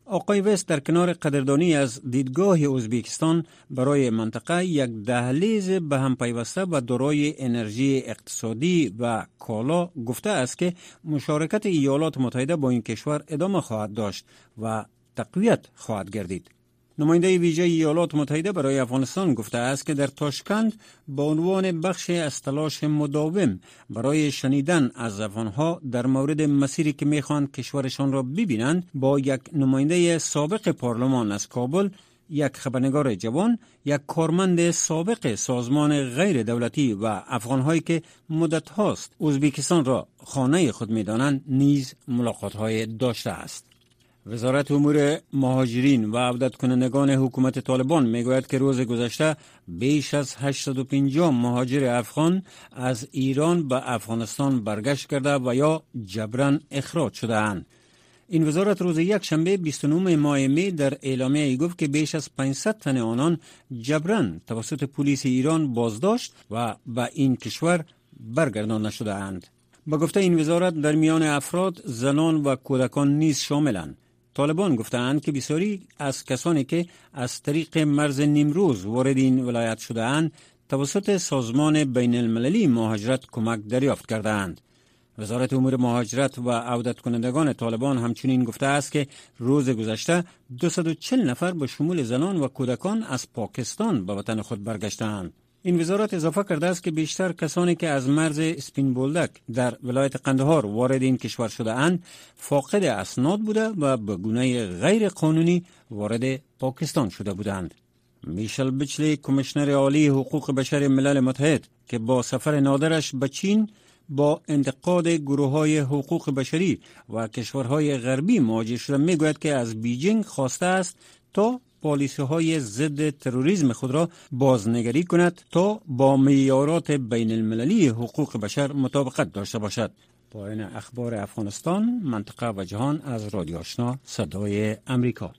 آقای وست در کنار قدردانی از دیدگاه ازبکستان برای منطقه یک دهلیز به هم پیوسته و دارای انرژی اقتصادی و کالا گفته است که مشارکت ایالات متحده با این کشور ادامه خواهد داشت و تقویت خواهد گردید. نماینده ویژه ایالات متحده برای افغانستان گفته است که در تاشکند به عنوان بخشی از تلاش مداوم برای شنیدن از افغانها در مورد مسیری که میخوان کشورشان را ببینند با یک نماینده سابق پارلمان از کابل، یک خبرنگار جوان، یک کارمند سابق سازمان غیر دولتی و افغانهایی که مدت هاست ازبکستان را خانه خود میدانند نیز ملاقات‌های داشته است. وزارت امور مهاجرین و عودت کنندگان حکومت طالبان میگوید که روز گذشته بیش از هشتصد و پنجاه مهاجر افغان از ایران به افغانستان برگشت کرده و یا جبران اخراج شده اند. این وزارت روز یک شنبه بیست و نه ماه می در اعلامیه گفت که بیش از پانصد تن آنان جبران توسط پلیس ایران بازداشت و به این کشور برگردانده شده اند. با گفته این وزارت در میان افراد زنان و کودکان نیز شاملند. طالبان گفتند که بسیاری از کسانی که از طریق مرز نیمروز وارد این ولایت شده اند توسط سازمان بین المللی مهاجرت کمک دریافت کرده اند. وزارت امور مهاجرت و عودت کنندگان طالبان همچنین گفته است که روز گذشته دویست و چهل نفر به شمول زنان و کودکان از پاکستان به وطن خود برگشتند. این وزارت اضافه کرده است که بیشتر کسانی که از مرز اسپین بولدک در ولایت قندهار وارد این کشور شده اند فاقد اسناد بوده و به گونه غیر قانونی وارد پاکستان شده بودند. میشل بچلی کمیشنر عالی حقوق بشر ملل متحد که با سفر نادرش به چین با انتقاد گروه‌های حقوق بشری و کشورهای غربی مواجه شده میگوید که از بیجینگ خواسته است تا پالیسی‌های ضد تروریسم خود را بازنگری کند تا با معیارات بین المللی حقوق بشر مطابقت داشته باشد. پایان اخبار افغانستان، منطقه و جهان از رادیو آشنا صدای امریکا.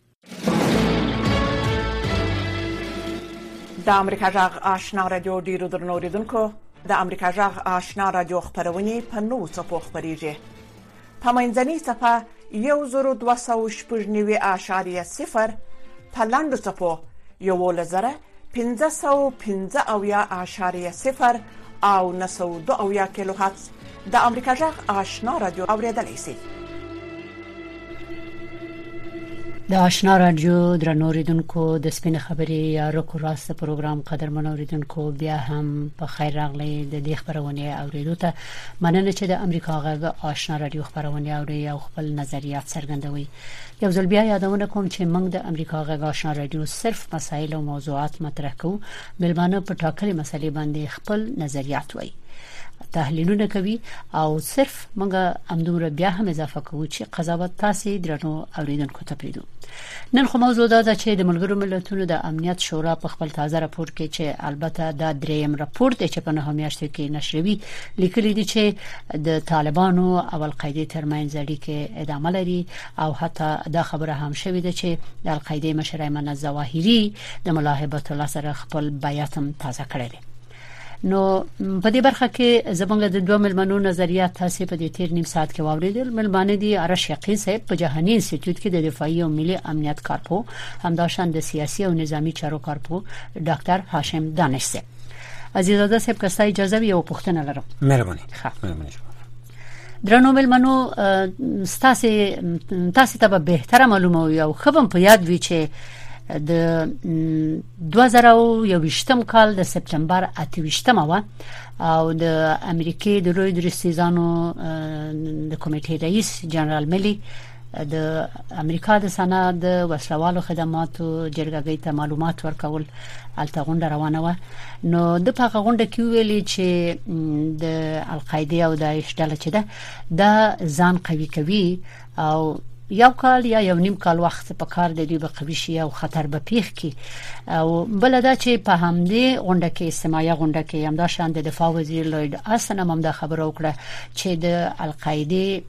د امریکا جغ آشنا رادیو ډیرو درنو اوریدونکو، د امریکا جغ آشنا رادیو خپرونې په نوو څپو خپریږي. په منځنۍ څپه یو زرو دوه سوه شپږ نوي اعشاریه صفر، په لاندو څپو یولس زره پنځه سوه پنځه اویا اعشاریه صفر او نهه سوه دوه اویا کیلو هرتز د امریکا جغ آشنا رادیو اوریدلی شئ. د آشنا رادیو درنو اوریدونکو، د سپین خبرې یا رکو راست پروګرام قدرمن اوریدونکو، بیا هم په خیر راغلی د دې خبرونه اوریدو ته. مننه چې د امریکا غږ آشنا رادیو خبرونه اوري او خپل نظریات څرګندوي. یو ځل بیا یادونه کوم چې موږ د امریکا غږ آشنا رادیو صرف مسایل او موضوعات مطرح کوو، بلمانه په ټاکلي مسلې باندې خپل نظریات وایي، تحلیلونه کوي او صرف موږ امدور بیا هم اضافه کوو چې قضاوت تاسو درنو اوریدونکو ته پریدو. نن خو موضوع دا ده چې د ملګرو ملتونو د امنیت شورا په خپل تازه راپور کې چې البته دا دریم راپور دی چې په نهه میاشتو کې نشروي لیکلي دي چې د طالبانو او القاعده ترمنځ اړیکې ادامه لري او حتی دا خبره هم شوې ده چې د القاعده مشر ایمن الظواهري د ملاحبت الله سره خپل بیات هم تازه کړی دی. نو په دې برخه کې زمونږ د دوه ملمنو نظریات تاسو په دې تیر نیم ساعت کې واوریدل. ملمانه دي ارش یقین صاحب په جهاني انسټیټیوټ کې د دفاعي او ملي امنیت کارپو، همداشان د سیاسي او نظامی چارو کارپو ډاکټر هاشم دانش صاحب. عزیزاده صاحب که ستاسو اجازه وي او پوښتنه لرم. مهرباني. مهرباني. درنو ملمنو، تاسو تاسو ته به بهتره معلومه وي او خبم په یاد وي چې د دوه زره او یوویشتم کال د سپتمبر اته ویشتمه و او د امریکای د لوی درستیزانو د کمیټې رئیس جنرال ملي د امریکا د سنا د وسلوالو خدماتو جرګې ته معلومات ورکول الته غونډه روانه و. نو د په غونډه کې ویلي چې د القاعده او داعش ډله چې ده د ځان قوي کوي او یو کال یا یو نیم کال وخت په کار د دې به قوي شي او خطر به پیښ کی. او بل دا چې په همدې غونډه کې استماعي غونډه کې هم دا شان د دفاع وزیر لوید اسن هم دا خبره وکړه چې د القاعده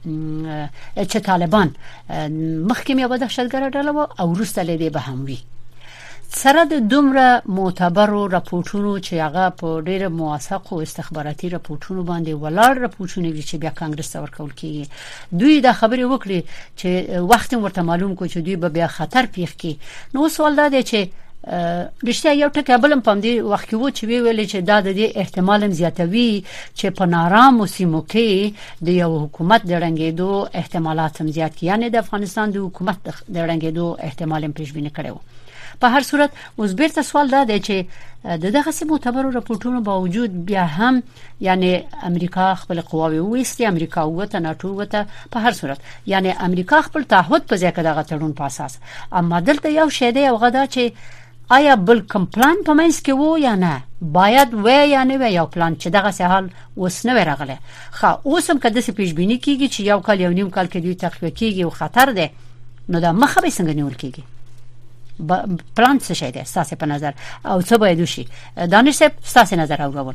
چې طالبان مخکې یو دهشتګر ډله او وروسته لیدي به هم وي. سره د دومره معتبرو راپورټونو چې هغه په ډیره موثق او استخباراتي راپورټونو باندې ولاړ راپورټونه دي چې بیا کانګرس ته ورکول کیږي، دوی دا خبرې وکړي چې وخت ورته معلوم کو چې دوی به بیا خطر پیښ کړي. نو سوال دا دی چې رښتیا یو ټکی بلم پم دی وخت کې و چې ویل چې دا د دې احتمال زیاتوي چې په نارامو سیمو کې د یو حکومت د رنګېدو احتمالات هم زیات کی، یعنی د افغانستان د حکومت د رنګېدو احتمال هم پیش بینی کړو. په هر صورت اوس بیرته سوال دا دی چې د دغه سیمو معتبرو راپورټونو باوجود بیا هم یعنی امریکا خپل قواوی وېستي، امریکا وته ناتو وته، په هر صورت یعنی امریکا خپل تعهد په ځای کې دغه تړون په اساس. اما دلته یو شی دی او غدا چې آیا بل کوم پلان په منځ کې وو یا نه، باید و یا نه و یو پلان چې دغه سهال اوس نه راغله. خو اوس هم کده سي پیش بینی کیږي چې یو کال یو نیم کال کې دوی تخفیف کیږي او خطر ده، نو دا مخه به څنګه نیول کیږي؟ پلان څه شي ده ستاسو په نظر او څه باید وشي؟ دانش صاحب ستاسو نظر اورول.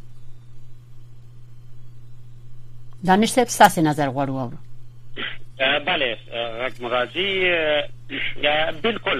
دانش صاحب ستاسو نظر غواړو. بله مرضی بالکل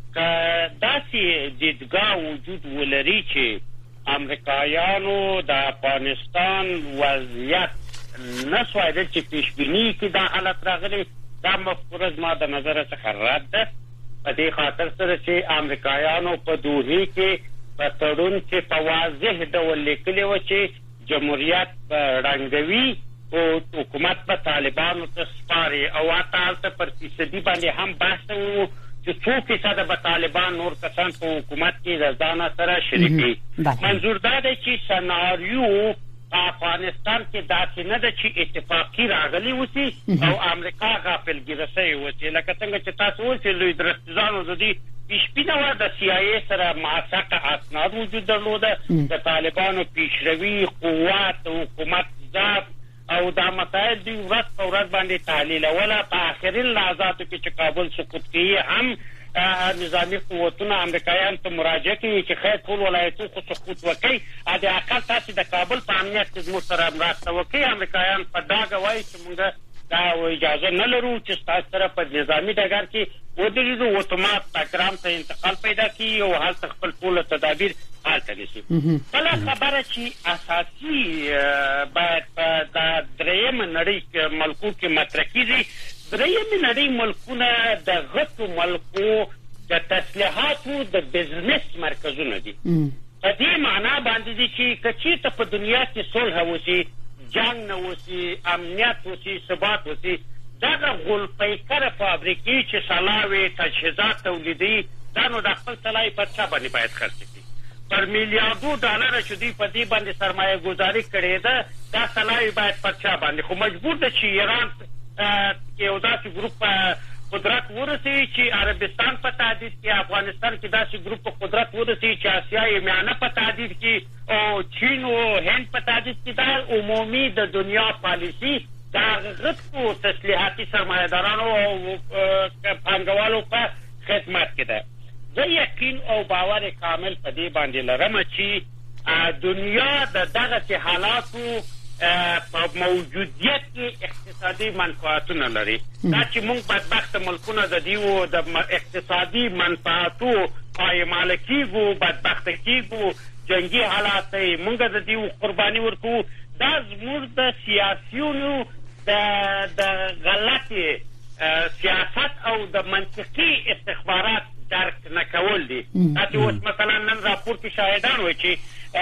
داسې دیدګاه وجود ولري چې امریکایانو د افغانستان وضعیت نسوایدل چې پیش بینی کې دا حالت راغلی، دا مفکوره زما د نظر څخه رد ده، په دې خاطر سره چې امریکایانو په دوحې کې په تړون کې په واضح ډول لیکلي و چې جمهوریت رنګوي او حکومت په طالبانو ته سپاري، او حتی هلته پر فیصدي باندې هم بحث و چې څو فیصده به طالبان نور کسان په حکومت کې د ځان سره شریکي. منظور دا دی چې سناریو افغانستان کې داسې نه ده چې اتفاقی راغلی وسی او امریکا غافلګیره شوی وسی، لکه څنګه چې تاسو وایي لوی درستیزانو د دې پیشبینه و د سی آی ای سره موثقه اسناد وجود درلوده، د طالبانو پیشروي، قوت، حکومت ضعف او دا مسائل دی ورځ په ورځ باندې تحلیل ولا په اخرین لحظاتو کې چې کابل سقوط کوي هم نظامی قوتونه امریکایان ته مراجعه کوي چې خیر ټول ولایتونه خو سقوط وکړي، ا دې اقل تاسو د کابل په امنیت کې زموږ سره مرسته وکړي. امریکایان په ډاګه وایي چې موږ دا اجازه نه لرو چې تاسو سره په نظامی ډګر کې ودرېږو، اتومات پاکرام ته انتقال پیدا کړي او هلته خپل ټول تدابیر هلته نیسي. بله خبره چې اساسي باید په دا درېیمه نړۍ ملکو کې مطرح کېږي، درېیمې نړۍ ملکونه د غټو ملکو د تسلیحاتو د بزنس مرکزونه دي. په دې معنا باندې دي چې که چېرته په دنیا کې صلح وشي، جنګ نه وشي، امنیت وشي، ثبات وشي، دغه غولپیکره فابریکې چې سلاوي تجهیزات تولیدي دا نو د خپل سلای په چا باندې باید خرڅ کړي. پر میلیاردو ډالر چې دوی په دې باندې سرمایه گذاري کړې ده، دا سلای باید په چا باندې، خو مجبور ده چې ایران یو داسې ګروپ قدرت ورسوي چې عربستان په تهدید کې، افغانستان کې داسې ګروپ په قدرت ورسوي چې اسیا میانه په تهدید کې او چین او هند په تهدید کې. دا عمومي د دنیا پالیسی دا غټو تسلیحاتي سرمایه‌دارانو او پانګوالو په خدمت کې ده. زه یقین او باور کامل په دې باندې لرم چې دنیا د دغه حالاتو په موجودیت کې اقتصادي منفعتونه لري. دا چې موږ بدبخت ملکونه د دیو د اقتصادي منفعتو پایمال کیږو، بدبخت کیږو، جنگي حالات موږ د دیو قرباني ورکو، دا زموږ د سیاسيونو د د غلطي سیاست او د منطقي استخبارات درک نه کول دي. دا چې اوس مثلا نن راپور کې شاهدان وایي چې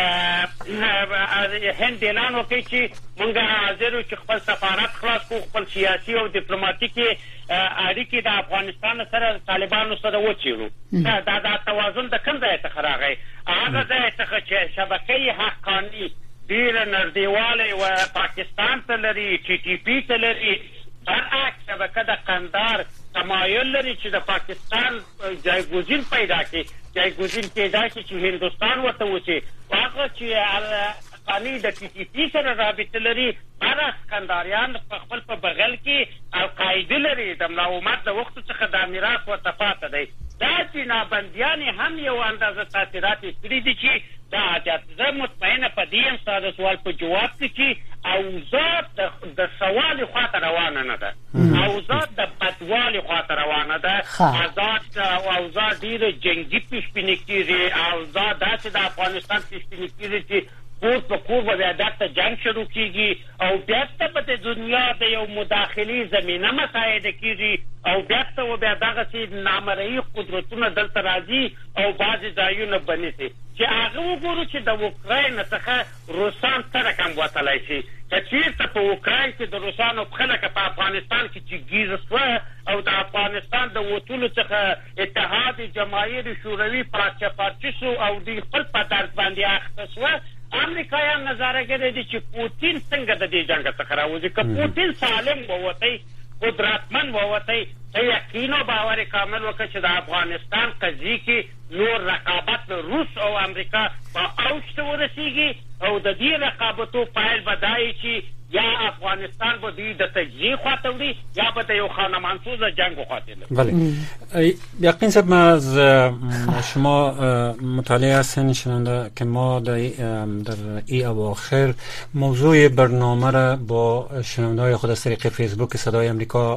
هند اعلان وکړي چې موږ حاضر یو چې خپل سفارت خلاص کړو، خپل سیاسي او ډیپلوماټیکي اړیکې د افغانستان سره طالبانو سره وچیرو. دا دا توازن د کوم ځای څخه راغی؟ هغه ځای څخه چې شبکې حقاني ډېره نږدېوالی و پاکستان ته لري، ټي ټي پي ته لري، برعکس شبکه د قندار تمایل لري چې د پاکستان جایگزین پیدا کړي، جایگزین پیدا کړي چې هندوستان ورته وشي. هغه چې قانی د ټي ټي پي سره رابطه لري، برعکس قنداریان په خپل په بغل کې القاعده لري، د ملا عمر د وخت څخه د میراث ورته پاته دی. دا چې نابندیان هم یو اندازه تاثیرات کړي دي چې دا زه مطمئنه په دې یم ستاسو سوال په جواب کې چې اوضاع د سوال خاطر روانه نه ده، اوضاع د بدوالي خاطر روانه ده. آزاد اوضاع ډیره جنگي پیش بینی کیږي، اوضاع داسې د افغانستان پیش بینی کیږي چې کور په کور به بیا دلته جنګ شروع کیږي او بیا به د دنیا د یو مداخلې زمینه مساعده کیږي او بیا به بیا دغسې نامرئي قدرتونه دلته راځي او بعضې ځایونه بنیسي چې هغه وګورو چې د اوکراین څخه روسان څه رقم وتلی شي. که چېرته په اوکراین کې د روسانو پښه لکه په افغانستان کې چې ګیزه شوه او د افغانستان د وتلو څخه اتحاد جماهیر شوروي پارچه پارچه شو او دوی خپل په درد باندې اخته شوه، امریکایان نظاره کړی دی چې پوتین څنګه د دې جنګ څخه راوځي. که پوتین سالم ووتی، قدرتمن ووتی، ته یقین او باور کامل وکړه چې د افغانستان قضیې کې نور رقابت روس او امریکا په اوج ته ورسیږي او د دې رقابتو پایل به دا وي چې یا افغانستان به دوی د تجزیې خواته وړي یا به د یو خانمانسوزه جنګ خواته وړي. بله، یقین صاحب، ما از شما مطالعه هستین شنونده که ما در ای اواخر موضوع برنامه را با شنونده های خود از طریق فیسبوک صدای امریکا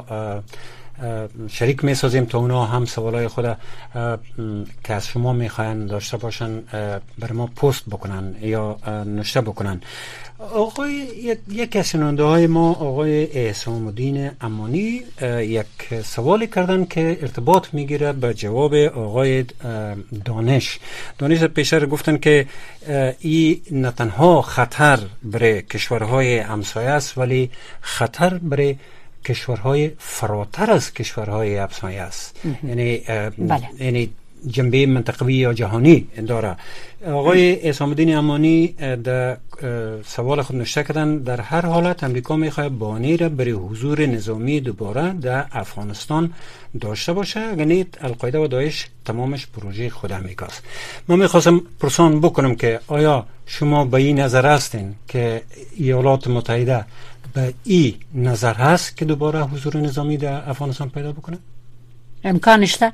شریک می سازیم تا اونا هم سوالای خود که از شما می خواهند داشته باشن بر ما پست بکنن یا نوشته بکنن. آقای یکی از شنونده های ما آقای احسان الدین امانی یک سوالی کردن که ارتباط میگیره به جواب آقای دانش. دانش پیشتر گفتن که این نه تنها خطر برای کشورهای همسایه است ولی خطر برای کشورهای فراتر از کشورهای همسایه است. یعنی یعنی جنبه منطقوی یا جهانی داره. آقای احسان الدین امانی در سوال خود نوشته کردن در هر حالت امریکا میخواد بانی را برای حضور نظامی دوباره در افغانستان داشته باشه، یعنی القاعده و داعش تمامش پروژه خود امریکاست. ما میخواستم پرسان بکنم که آیا شما به این نظر هستین که ایالات متحده به این نظر هست که دوباره حضور نظامی در افغانستان پیدا بکنه؟ امکانش ده؟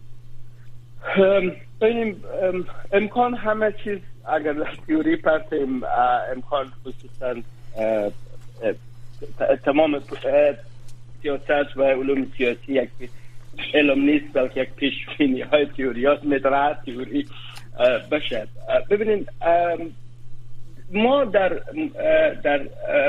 ببینیم، امکان همه چیز اگر در تیوری پرتیم امکان خصوصا تمام سیاست و علوم سیاسی یک علم نیست بلکه یک پیشبینی های تیوریات می‌داره تیوری بشه. ببینید ما در در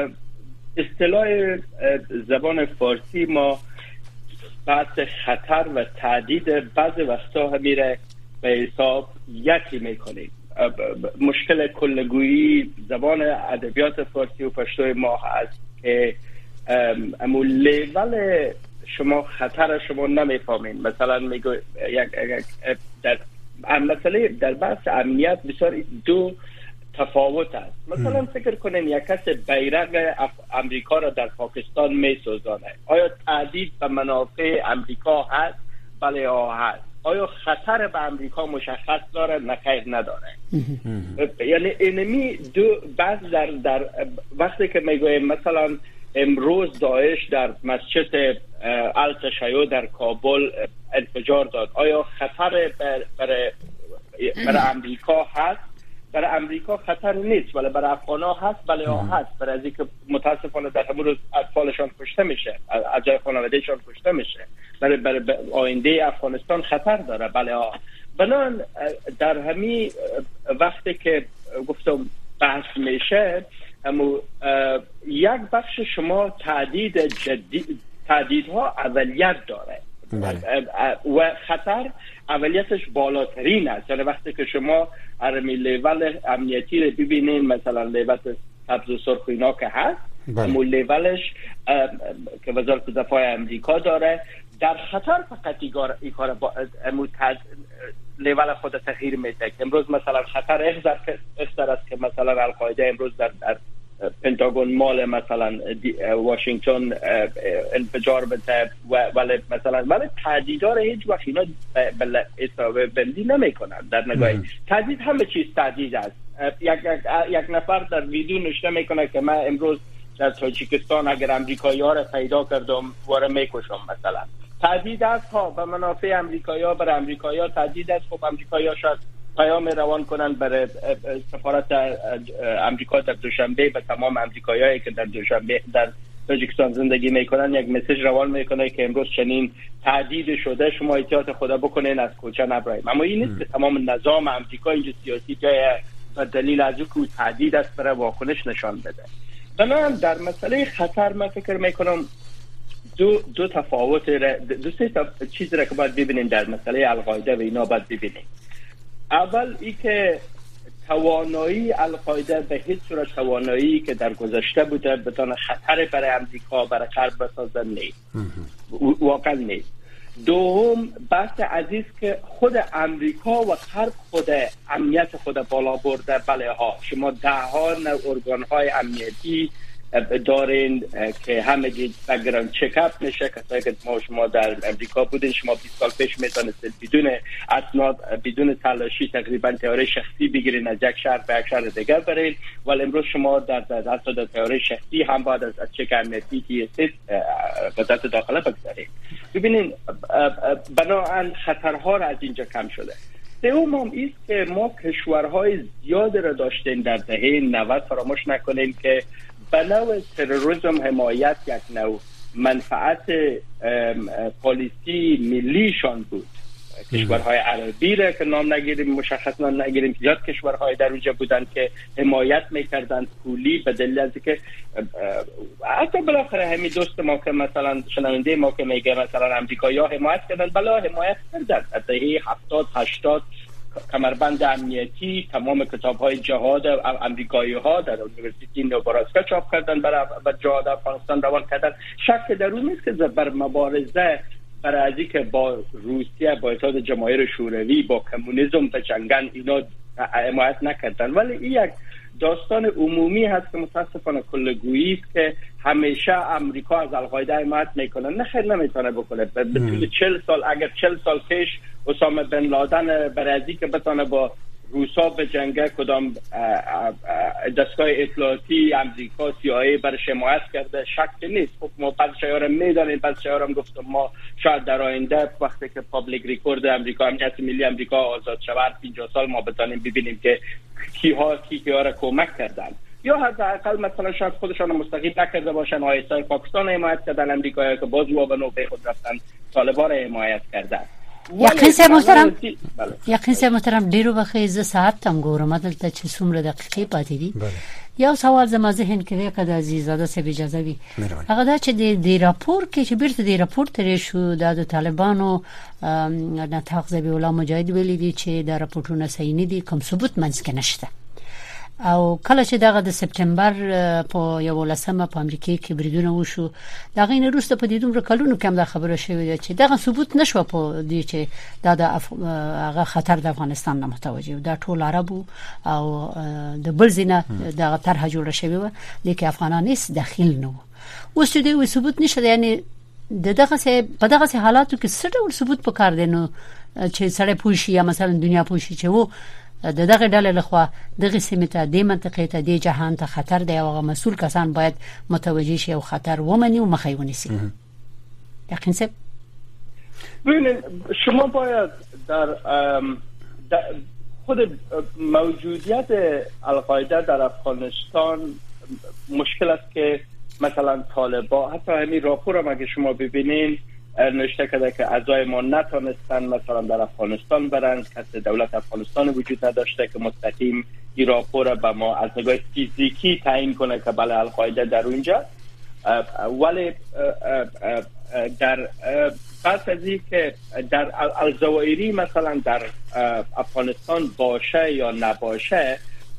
اصطلاح زبان فارسی ما بحث خطر و تهدید بعضی وقتا همیره به حساب یکی میکنیم. مشکل کلگویی زبان ادبیات فارسی و پشتوی ما هست که امو لیول شما خطر شما نمیفهمین. مثلا میگو یک در مسئله در بحث امنیت بسیار دو تفاوت است. مثلا فکر کنین یک کس بیرق امریکا را در پاکستان می سوزانه، آیا تهدید به منافع امریکا هست؟ بله ها هست. آیا خطر به امریکا مشخص داره؟ نخیر نداره. یعنی اینمی دو بحث در, در وقتی که میگویم مثلا امروز داعش در مسجد التشیع در کابل انفجار داد، آیا خطر برای برای امریکا هست؟ برای امریکا خطر نیست ولی برای افغان‌ها هست. بله ها هست. برای از اینکه متاسفانه در همون روز اطفالشان کشته میشه، از جای خانوادهشان کشته میشه، برای برای آینده افغانستان خطر داره. بله ها. بنان در همین وقتی که گفتم بحث میشه همون یک بخش شما تهدید جدید، تهدیدها اولیت داره و خطر اولیتش بالاترین است. یعنی وقتی که شما ارمی لیول امنیتی رو ببینین، مثلا لیول سبز و سرخ اینا که هست، امون لیولش که وزارت دفاع امریکا داره، در خطر فقط این کار امون لیول خود تغییر میده. امروز مثلا خطر اخذر است که مثلا القاعده امروز در, در پنتاگون مال مثلا واشنگتن انفجار بده ولی مثلا ولی تهدیدها هیچ وقت اینا حساب بندی نمی کنن. در نگاه تهدید همه چیز تهدید است. یک, یک, یک نفر در ویدیو نشته میکنه که من امروز در تاجیکستان اگر امریکایی ها را پیدا کردم واره میکشم، مثلا تهدید است ها به منافع امریکایی ها، برای امریکایی ها تهدید است. خب امریکایی ها شاید پیام روان کنن برای سفارت امریکا در دوشنبه به تمام امریکاییایی که در دوشنبه در تاجیکستان زندگی میکنن یک مسیج روان میکنه که امروز چنین تهدید شده، شما احتیاط خدا بکنین، از کوچه نبرید. اما این نیست که تمام نظام امریکا اینجا سیاسی جای و دلیل از او که تهدید است برای واکنش نشان بده. بنابراین در مسئله خطر من فکر میکنم دو دو تفاوت دو سه چیز را که باید ببینیم در مسئله القاعده و اینا باید ببینیم. اول ای که توانایی القاعده به هیچ صورت توانایی که در گذشته بوده بتونه خطر برای امریکا برای غرب بسازه نیست، واقعا نیست. دوم بحث عزیز که خود امریکا و غرب خود امنیت خود بالا برده. بله ها، شما ده ها ارگان های امنیتی دارین که همه بگران چکاپ میشه. کسایی که ما شما در امریکا بودین، شما بیست سال پیش میتونستید بدون اسناد بدون تلاشی تقریبا تئوری شخصی بگیرین از یک شهر به یک شهر دیگر برین، ولی امروز شما در در در تئوری شخصی هم باید از چک امنیتی که هستید وزارت داخله بگذارید. ببینین بنابراین خطرها را از اینجا کم شده. سوم هم ایست که ما کشورهای زیاد را داشتیم در دهه نود. فراموش نکنیم که به نوع تروریسم حمایت یک نوع منفعت پالیسی ملیشان بود. کشورهای عربی را که نام نگیریم، مشخص نام نگیریم، زیاد کشورهای در اونجا بودن که حمایت میکردن پولی، به دلیل از که حتی بالاخره همین دوست ما که مثلا شنونده ما که میگه مثلا امریکایی‌ها حمایت کردن، بلا حمایت کردن. از دهه هفتاد هشتاد کمربند امنیتی تمام کتاب‌های جهاد امریکایی‌ها در یونیورسیتی نوبراسکا چاپ کردن، برای جهاد افغانستان روان کردن. شک در اون نیست که بر مبارزه برای ازی که با روسیه، با اتحاد جماهیر شوروی، با کمونیسم بجنگن اینا حمایت نکردن. ولی این یک داستان عمومی هست که متاسفانه کلگویی است که همیشه امریکا از القاعده حمایت میکنه. نه خیر، نمیتونه بکنه. به طول چهل سال، اگر چهل سال پیش اسامه بن لادن برای ازی که بتونه با روسا به جنگه کدام دستگاه اطلاعاتی امریکا سی آی ای برش حمایت کرده، شک نیست. خب ما بعض شایعه میدانیم، بعض شایعه هم گفتم ما شاید در آینده وقتی که پابلیک ریکورد امریکا، امنیت ملی امریکا آزاد شود پنجاه سال، ما بتونیم ببینیم که کیها کی کیها را کمک کردن، یا حداقل مثلا شاید خودشان مستقیم نکرده باشن. آیسای پاکستان حمایت کردن امریکایی که باز و به نوبه خود رفتن، طالبان حمایت کردن. یقین سه محترم یقین سه محترم ډیرو بخې ز ساعت تم ګورم دلته چې څومره دقیقې پاتې دي. یو سوال زما ذهن کې دی که د عزیزاده سه اجازه وي، هغه دا چې د راپور کې چې بیرته د راپور ترې شو د طالبانو نطاق ذبیح الله مجاهد ویلي دي چې د راپورټونو صحیح نه دي، کوم ثبوت منځ کې نشته. او کله چې دغه د سپتمبر په یو لسمه په امریکا کې بریدونه وشو، دغه نه روسته په دې دومره کلونو کې هم دا خبره شوې ده چې دغه ثبوت نشو په دې چې دا د هغه خطر د افغانستان نه متوجه دا ټول عربو او د بلزینه دغه طرح جوړه شوې و، لیکن افغانان هیڅ داخل نه و. اوس دې ثبوت نشته، یعنی دغه څه په دغه څه حالاتو کې څه ډول ثبوت پکار دی نو چې سړی پوښي یا مثلا دنیا پوښي چې وو د دغه ډلې لخوا دغه سیمه ته د منطقې ته د جهان ته خطر دی او مسؤل کسان باید متوجه شي او خطر ومني او مخې ونیسي. یقین سه ببینید شما باید در, در خود موجودیت القاعده در افغانستان مشکل است که مثلا طالبان، حتی همین راپور هم اگه شما ببینین نوشته کرده که اعضای ما نتونستن مثلا در افغانستان برن، کسی دولت افغانستان وجود نداشته که مستقیم این راپور به ما از نگاه فیزیکی تعیین کنه که بله القاعده در اونجا. ولی در پس از این که در الزوایری مثلا در افغانستان باشه یا نباشه،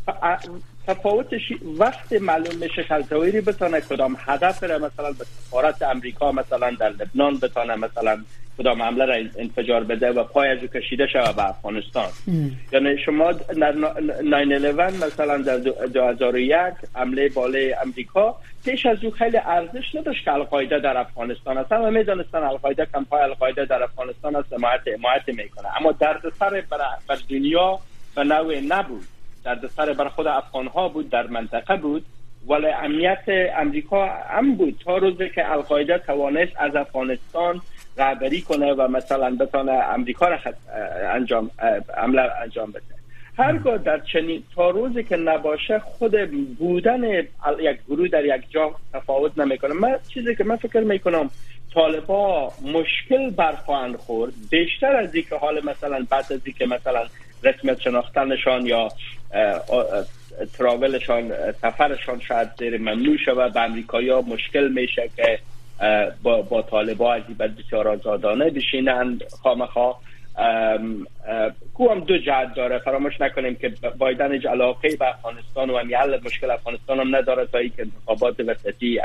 تفاوتش وقت معلوم میشه که الزوایری بتونه کدام هدف را مثلا به سفارت امریکا مثلا در لبنان بتونه مثلا کدام حمله را انفجار بده و پای از او کشیده شود به افغانستان. یعنی شما در ناین الیون مثلا در دو هزار و یک حمله بالای امریکا، پیش از او خیلی ارزش نداشت که القاعده در افغانستان است. همه میدونستن القاعده کمپای القاعده در افغانستان است، حمایت حمایت میکنه، اما دردسر بر دنیا به نوع نبود، دردسر بر خود افغان ها بود، در منطقه بود. ولی امنیت امریکا هم بود تا روزی که القاعده توانست از افغانستان رهبری کنه و مثلا بتونه امریکا را انجام عمل انجام بده. هرگاه در چنین تا روزی که نباشه خود بودن یک گروه در یک جا تفاوت نمیکنه. من چیزی که من فکر میکنم طالبا مشکل برخواهند خورد بیشتر از اینکه حال مثلا بعد از اینکه مثلا رسمیت شناختنشان یا تراولشان سفرشان شاید زیر ممنوع شود، به امریکایی‌ها مشکل میشه که با, با طالبا از این بعد بسیار آزادانه بشینند خامخا. کو هم دو جهت داره. فراموش نکنیم که بایدن هیچ علاقه به افغانستان و همی حل مشکل افغانستان هم نداره تا اینکه انتخابات وسطی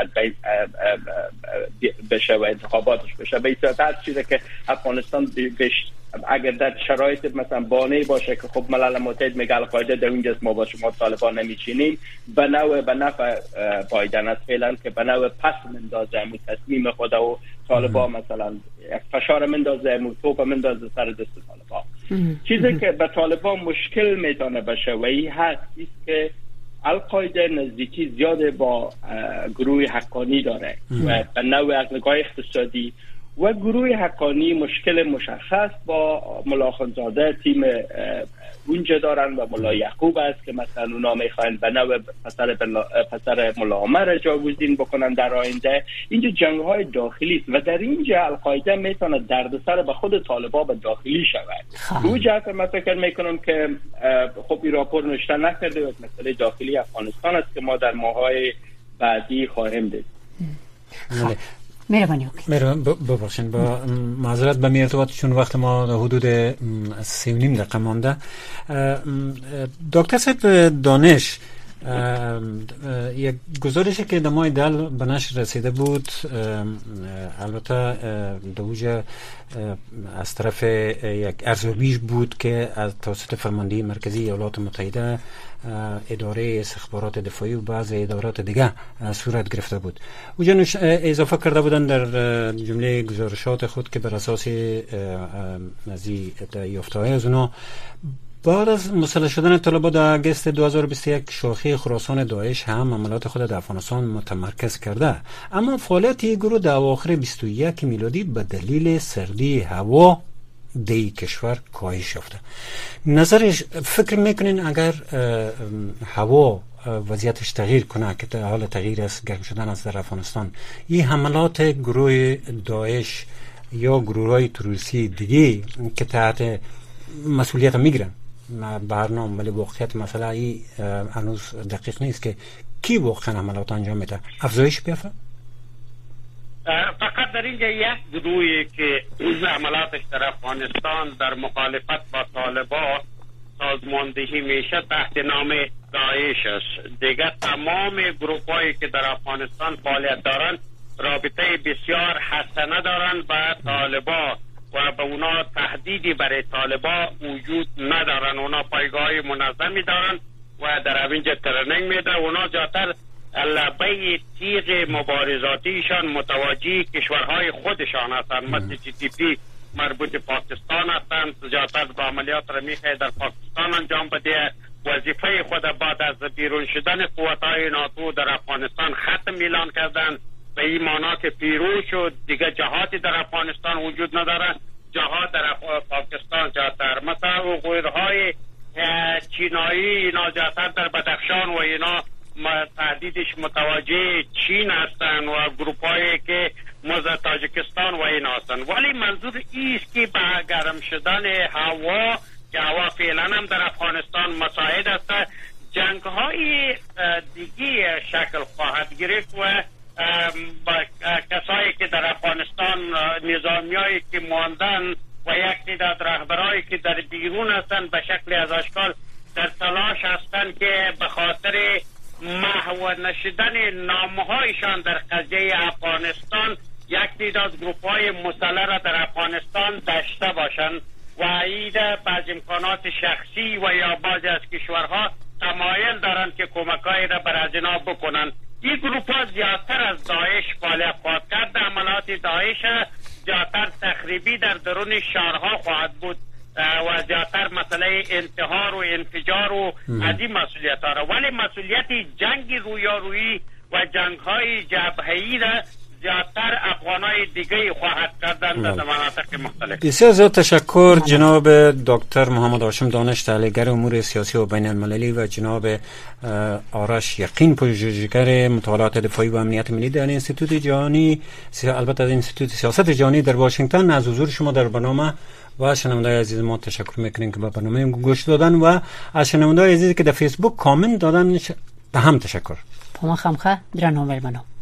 بشه و انتخاباتش بشه. به این صورت هر چیزی که افغانستان بش اگر در شرایط مثلا بانه باشه که خب ملل متحد میگه القاعده در اونجاست ما با شما طالبان نمیچینیم، به نوع به نفع بایدن است فعلا که به نوع پس مندازه و تصمیم خود و طالبان مثلا فشار مندازه و توپ مندازه سر دست طالبان. چیزی که به طالبان مشکل میتونه بشه و این هست است که القاعده نزدیکی زیاده با گروه حقانی داره و به نوع از نگاه اقتصادی و گروه حقانی مشکل مشخص با ملا خانزاده تیم اونجا دارن و ملا یعقوب است که مثلا اونا میخواین به نوع پسر, پسر ملا عمر جاگزین بکنن در آینده. اینجا جنگ های داخلی است و در اینجا القاعده میتونه دردسر به خود طالبان به داخلی شود. رو جهت من فکر میکنم که خب این راپور نوشته نکرده و مسئله داخلی افغانستان است که ما در ماهای بعدی خواهیم دید. مهربانی مهربان ببخشید با معذرت به می ارتباط چون وقت ما حدود سی و نیم دقیقه مانده. دکتر صاحب دانش، یک گزارشی که در ماه دل به نشر رسیده بود، البته دوجه از طرف یک ارزیابی بود که از توسط فرماندهی مرکزی ایالات متحده، اداره استخبارات دفاعی و بعض ادارات دیگه صورت گرفته بود. اوجا اضافه کرده بودن در جمله گزارشات خود که بر اساس نزی یافته‌های از اونا بعد از مسلح شدن طالبان در آگوست دو هزار و بیست و یک شاخه خراسان داعش هم عملیات خود در افغانستان متمرکز کرده، اما فعالیت این گروه در اواخر بیست و یک میلادی به دلیل سردی هوا دی کشور کاهش یافته. نظرش فکر میکنین اگر هوا وضعیتش تغییر کنه که در حال تغییر است، گرم شدن است در افغانستان، این حملات گروه داعش یا گروه های تروریستی دیگه که تحت مسئولیت میگیرن برنامه ولی واقعیت مسئله ای هنوز دقیق نیست که کی واقعا عملیات انجام میده، افزایش بیافته؟ فقط در اینجا یک گروهی که عملاتش در افغانستان در مخالفت با طالبان سازماندهی میشه تحت نام داعش است. دیگه تمام گروه هایی که در افغانستان فعالیت دارن رابطه بسیار حسنه دارن با طالبان و به اونا تهدیدی برای طالبان وجود ندارن. اونا پایگاه منظمی دارن و در اینجا ترنینگ میده. اونا جاتر لبه تیغ مبارزاتیشان متوجه کشورهای خودشان هستند، مثل جی تی پی مربوط پاکستان هستند، جاتر با عملیات را میخواه در پاکستان انجام بده. وظیفه خود بعد از بیرون شدن قوتهای ناتو در افغانستان ختم اعلان کردن به این معنا که پیروز شد، دیگه جهاتی در افغانستان وجود نداره. جهات در پاکستان جاتر مثلا حقوقهای چینایی اینا جاتر در بدخشان و اینا تهدیدش متوجه چین هستن و گروپ هایی که مزد تاجیکستان و اینا هستن. ولی منظور ایست که به گرم شدن هوا که هوا فعلا هم در افغانستان مساعد است، جنگ های دیگه شکل خواهد گرفت و با کسایی که در افغانستان نظامی هایی که ماندن و یک تعداد رهبرایی که در بیرون هستن به شکل از اشکال در تلاش هستن که به خاطر محو نشدن نامهایشان در قضیه افغانستان یک تعداد گروپ های مسلح را در افغانستان داشته باشند و ایده بعض امکانات شخصی و یا بعضی از کشورها تمایل دارند که کمکایی را بر اینا بکنند. این گروپ ها زیادتر از داعش فعالیت خواهد کرد. عملات داعش زیادتر تخریبی در درون شهرها خواهد بود و زیادتر مسئله انتحار و انفجار و از این مسئولیت ها را، ولی مسئولیت جنگ رویارویی و جنگ های جبهه‌ای را زیادتر افغانای دیگه خواهد کردن در مناطق مختلف. بسیار زیاد تشکر جناب دکتر محمد هاشم دانش، تحلیلگر امور سیاسی و بین المللی، و جناب آرش یقین، پژوهشگر مطالعات دفاعی و امنیت ملی در انستیتوت جهانی، البته از انستیتوت سیاست جهانی در واشنگتن، از حضور شما در برنامه. و شنونده‌های عزیز ما تشکر میکنیم که به برنامه گوش دادن، و از شنونده‌های عزیز که در فیسبوک کامنت دادن به هم تشکر. پما خمخه درنو ملمنو.